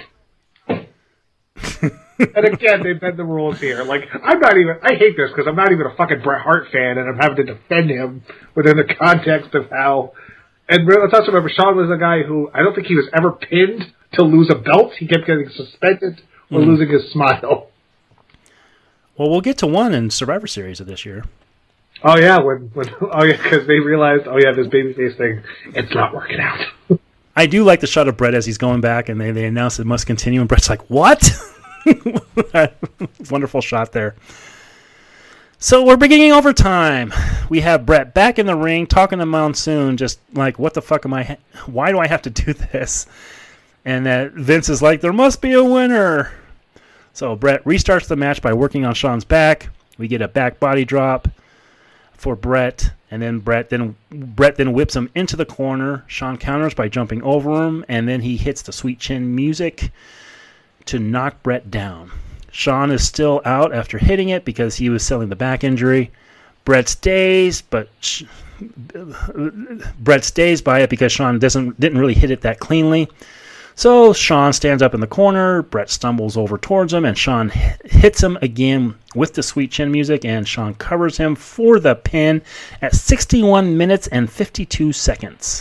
Speaker 2: And again, they bend the rules here. I hate this because I'm not even a fucking Bret Hart fan and I'm having to defend him within the context of how. And let's also remember, Shawn was a guy who I don't think he was ever pinned to lose a belt. He kept getting suspended or losing his smile.
Speaker 1: Well, we'll get to one in Survivor Series of this year.
Speaker 2: Oh yeah, because they realized, this babyface thing, it's not working out.
Speaker 1: I do like the shot of Bret as he's going back, and they announce it must continue, and Bret's like, "What?" Wonderful shot there. So we're beginning overtime. We have Bret back in the ring talking to Monsoon, just like, "What the fuck am I? Why do I have to do this?" And that Vince is like, "There must be a winner." So Bret restarts the match by working on Shawn's back. We get a back body drop for Bret, and then Bret then whips him into the corner. Shawn counters by jumping over him, and then he hits the Sweet Chin music to knock Bret down. Shawn is still out after hitting it because he was selling the back injury. Bret stays by it because Shawn didn't really hit it that cleanly. So Shawn stands up in the corner, Bret stumbles over towards him, and Shawn hits him again with the Sweet Chin music, and Shawn covers him for the pin at 61 minutes and 52 seconds.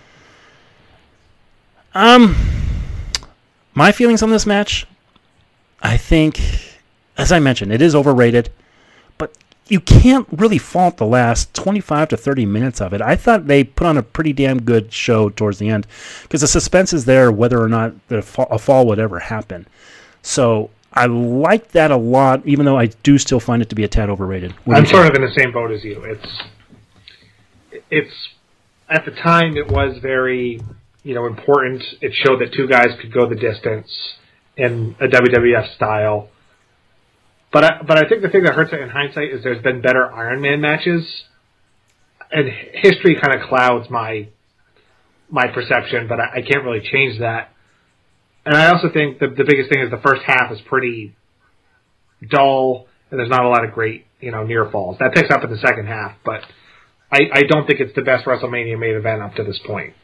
Speaker 1: My feelings on this match, I think, as I mentioned, it is overrated, but you can't really fault the last 25 to 30 minutes of it. I thought they put on a pretty damn good show towards the end because the suspense is there whether or not a fall would ever happen. So I like that a lot, even though I do still find it to be a tad overrated.
Speaker 2: I'm sort of in the same boat as you. It's at the time it was very, important. It showed that two guys could go the distance in a WWF style. But I think the thing that hurts it in hindsight is there's been better Iron Man matches, and history kind of clouds my perception, but I can't really change that. And I also think the biggest thing is the first half is pretty dull, and there's not a lot of great, near falls. That picks up in the second half, but I don't think it's the best WrestleMania main event up to this point.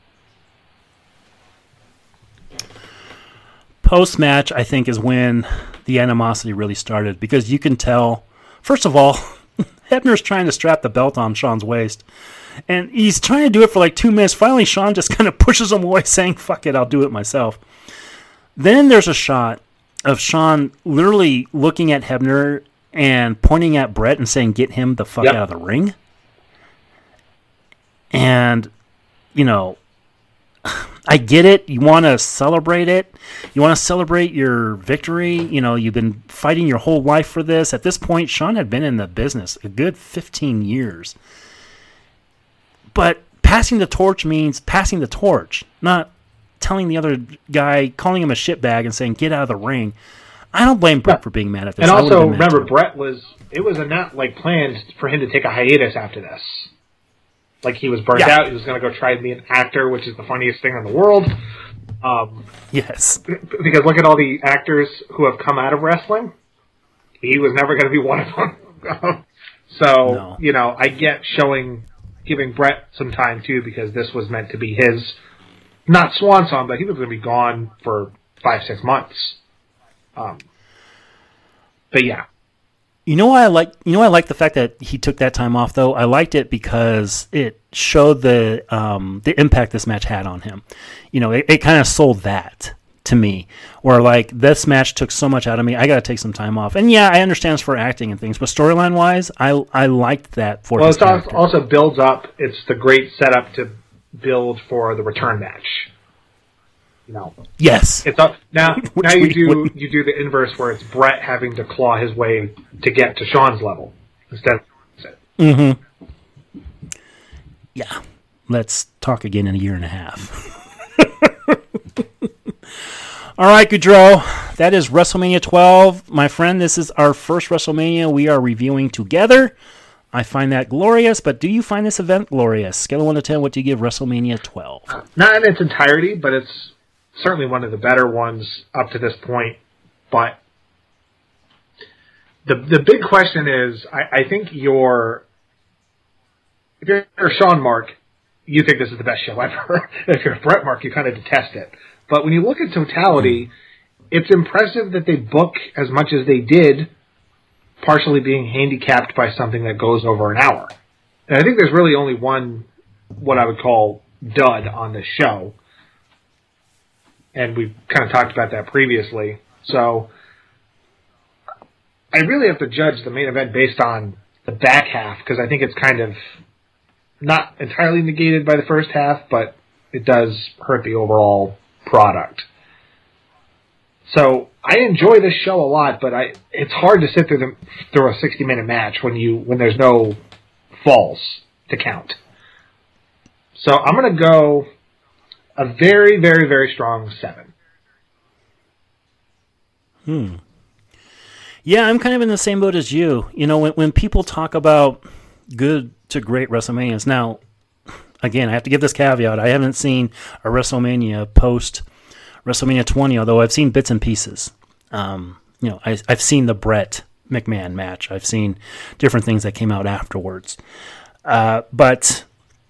Speaker 1: Post-match, I think, is when the animosity really started, because you can tell, first of all, Hebner's trying to strap the belt on Shawn's waist, and he's trying to do it for like 2 minutes. Finally, Shawn just kind of pushes him away, saying, fuck it, I'll do it myself. Then there's a shot of Shawn literally looking at Hebner and pointing at Brett and saying, get him the fuck out of the ring. And, I get it. You want to celebrate it. You want to celebrate your victory. You've been fighting your whole life for this. At this point, Shawn had been in the business a good 15 years. But passing the torch means passing the torch, not telling the other guy, calling him a shitbag and saying, get out of the ring. I don't blame Brett for being mad at this.
Speaker 2: And also, remember, it was not planned for him to take a hiatus after this. Like, he was burnt out. He was going to go try to be an actor, which is the funniest thing in the world.
Speaker 1: Yes.
Speaker 2: Because look at all the actors who have come out of wrestling. He was never going to be one of them. So, I get giving Brett some time, too, because this was meant to be his, not swan song, but he was going to be gone for 5-6 months. But yeah.
Speaker 1: I like the fact that he took that time off, though. I liked it because it showed the impact this match had on him. It kind of sold that to me, where this match took so much out of me. I got to take some time off, and yeah, I understand it's for acting and things, but storyline wise, I liked that for. Well, his character.
Speaker 2: Also builds up. It's the great setup to build for the return match.
Speaker 1: Yes.
Speaker 2: It's up now. Now you do the inverse, where it's Brett having to claw his way to get to Shawn's level instead of.
Speaker 1: Mm-hmm. Yeah. Let's talk again in a year and a half. All right, Goudreau. That is WrestleMania 12, my friend. This is our first WrestleMania we are reviewing together. I find that glorious, but do you find this event glorious? Scale of 1 to 10, what do you give WrestleMania 12?
Speaker 2: Not in its entirety, but it's certainly one of the better ones up to this point. But the big question is, I think if you're Shawn Mark, you think this is the best show ever. If you're Brett Mark, you kind of detest it. But when you look at totality, it's impressive that they book as much as they did, partially being handicapped by something that goes over an hour. And I think there's really only one, what I would call, dud on this show. And we've kind of talked about that previously. So I really have to judge the main event based on the back half, because I think it's kind of not entirely negated by the first half, but it does hurt the overall product. So I enjoy this show a lot, but it's hard to sit through a 60-minute match when there's no falls to count. So I'm going to go a very, very, very strong 7.
Speaker 1: Yeah, I'm kind of in the same boat as you. When people talk about good to great WrestleManias, now, again, I have to give this caveat. I haven't seen a WrestleMania post WrestleMania 20, although I've seen bits and pieces. I've seen the Brett McMahon match. I've seen different things that came out afterwards. But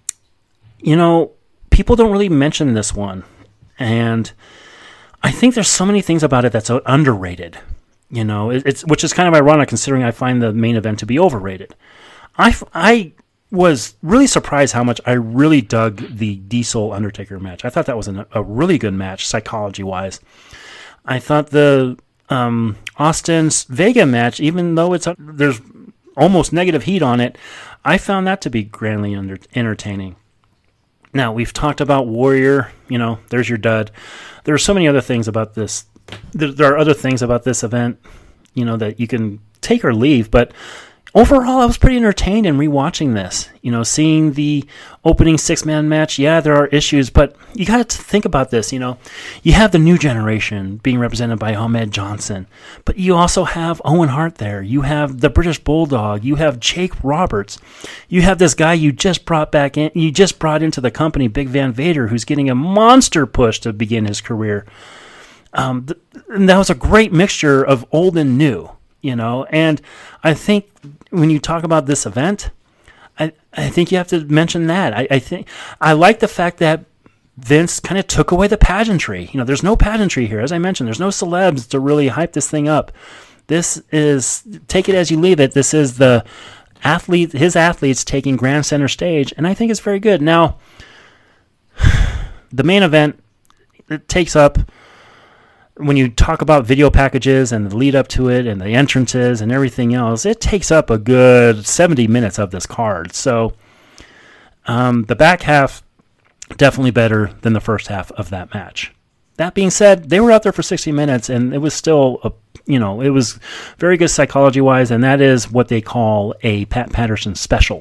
Speaker 1: people don't really mention this one. And I think there's so many things about it that's underrated. Which is kind of ironic considering I find the main event to be overrated. I was really surprised how much I really dug the Diesel Undertaker match. I thought that was a really good match, psychology-wise. I thought the Austin's Vega match, even though there's almost negative heat on it, I found that to be grandly entertaining. Now, we've talked about Warrior, there's your dud. There are so many other things about this there are other things about this event, that you can take or leave, but overall, I was pretty entertained in rewatching this. Seeing the opening 6-man match, yeah, there are issues, but you got to think about this. You have the new generation being represented by Ahmed Johnson, but you also have Owen Hart there. You have the British Bulldog. You have Jake Roberts. You have this guy you just brought back in. You just brought into the company, Big Van Vader, who's getting a monster push to begin his career. And that was a great mixture of old and new. And I think when you talk about this event, I think you have to mention that. I think I like the fact that Vince kind of took away the pageantry. There's no pageantry here. As I mentioned, there's no celebs to really hype this thing up. This is, take it as you leave it, this is his athletes taking grand center stage, and I think it's very good. Now, the main event, it takes up, when you talk about video packages and the lead up to it and the entrances and everything else, it takes up a good 70 minutes of this card. So the back half, definitely better than the first half of that match. That being said, they were out there for 60 minutes and it was still, it was very good psychology-wise, and that is what they call a Pat Patterson special.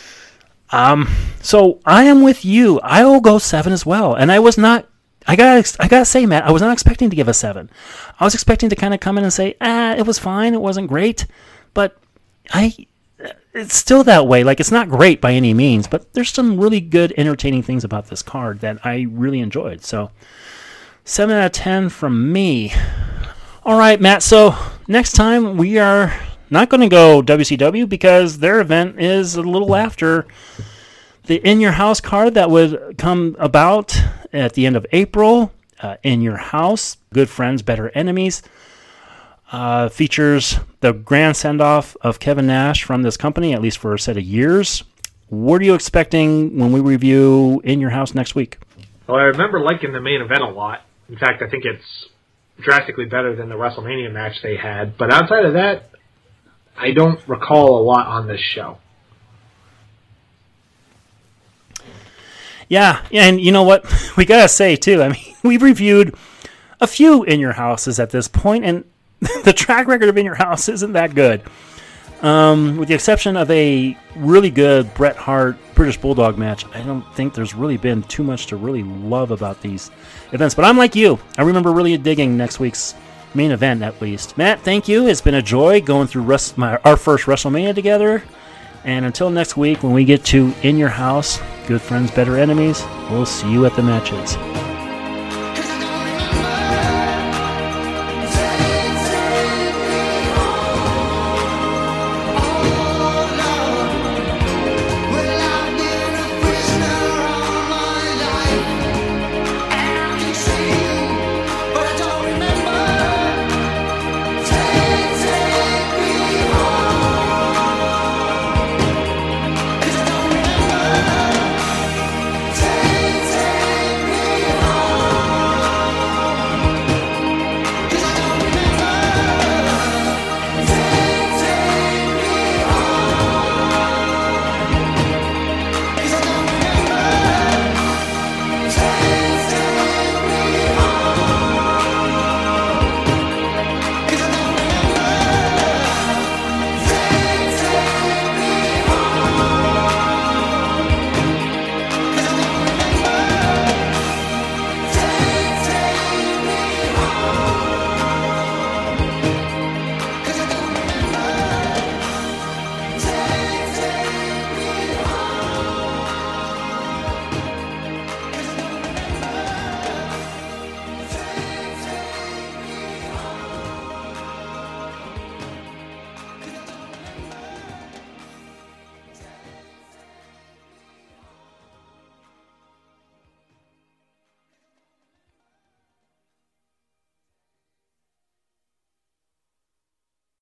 Speaker 1: So I am with you. I will go 7 as well. And I gotta say, Matt, I was not expecting to give a 7. I was expecting to kind of come in and say, it was fine, it wasn't great, but it's still that way. Like, it's not great by any means, but there's some really good, entertaining things about this card that I really enjoyed. So, 7 out of 10 from me. All right, Matt, so next time we are not going to go WCW because their event is a little after the In Your House card that would come about at the end of April. In Your House, Good Friends, Better Enemies, features the grand send-off of Kevin Nash from this company, at least for a set of years. What are you expecting when we review In Your House next week?
Speaker 2: Well, I remember liking the main event a lot. In fact, I think it's drastically better than the WrestleMania match they had. But outside of that, I don't recall a lot on this show.
Speaker 1: Yeah, and you know what? We gotta say, too, I mean, we've reviewed a few In Your Houses at this point, and the track record of In Your House isn't that good. With the exception of a really good Bret Hart British Bulldog match, I don't think there's really been too much to really love about these events. But I'm like you. I remember really digging next week's main event, at least. Matt, thank you. It's been a joy going through our first WrestleMania together. And until next week, when we get to In Your House, Good Friends, Better Enemies, we'll see you at the matches.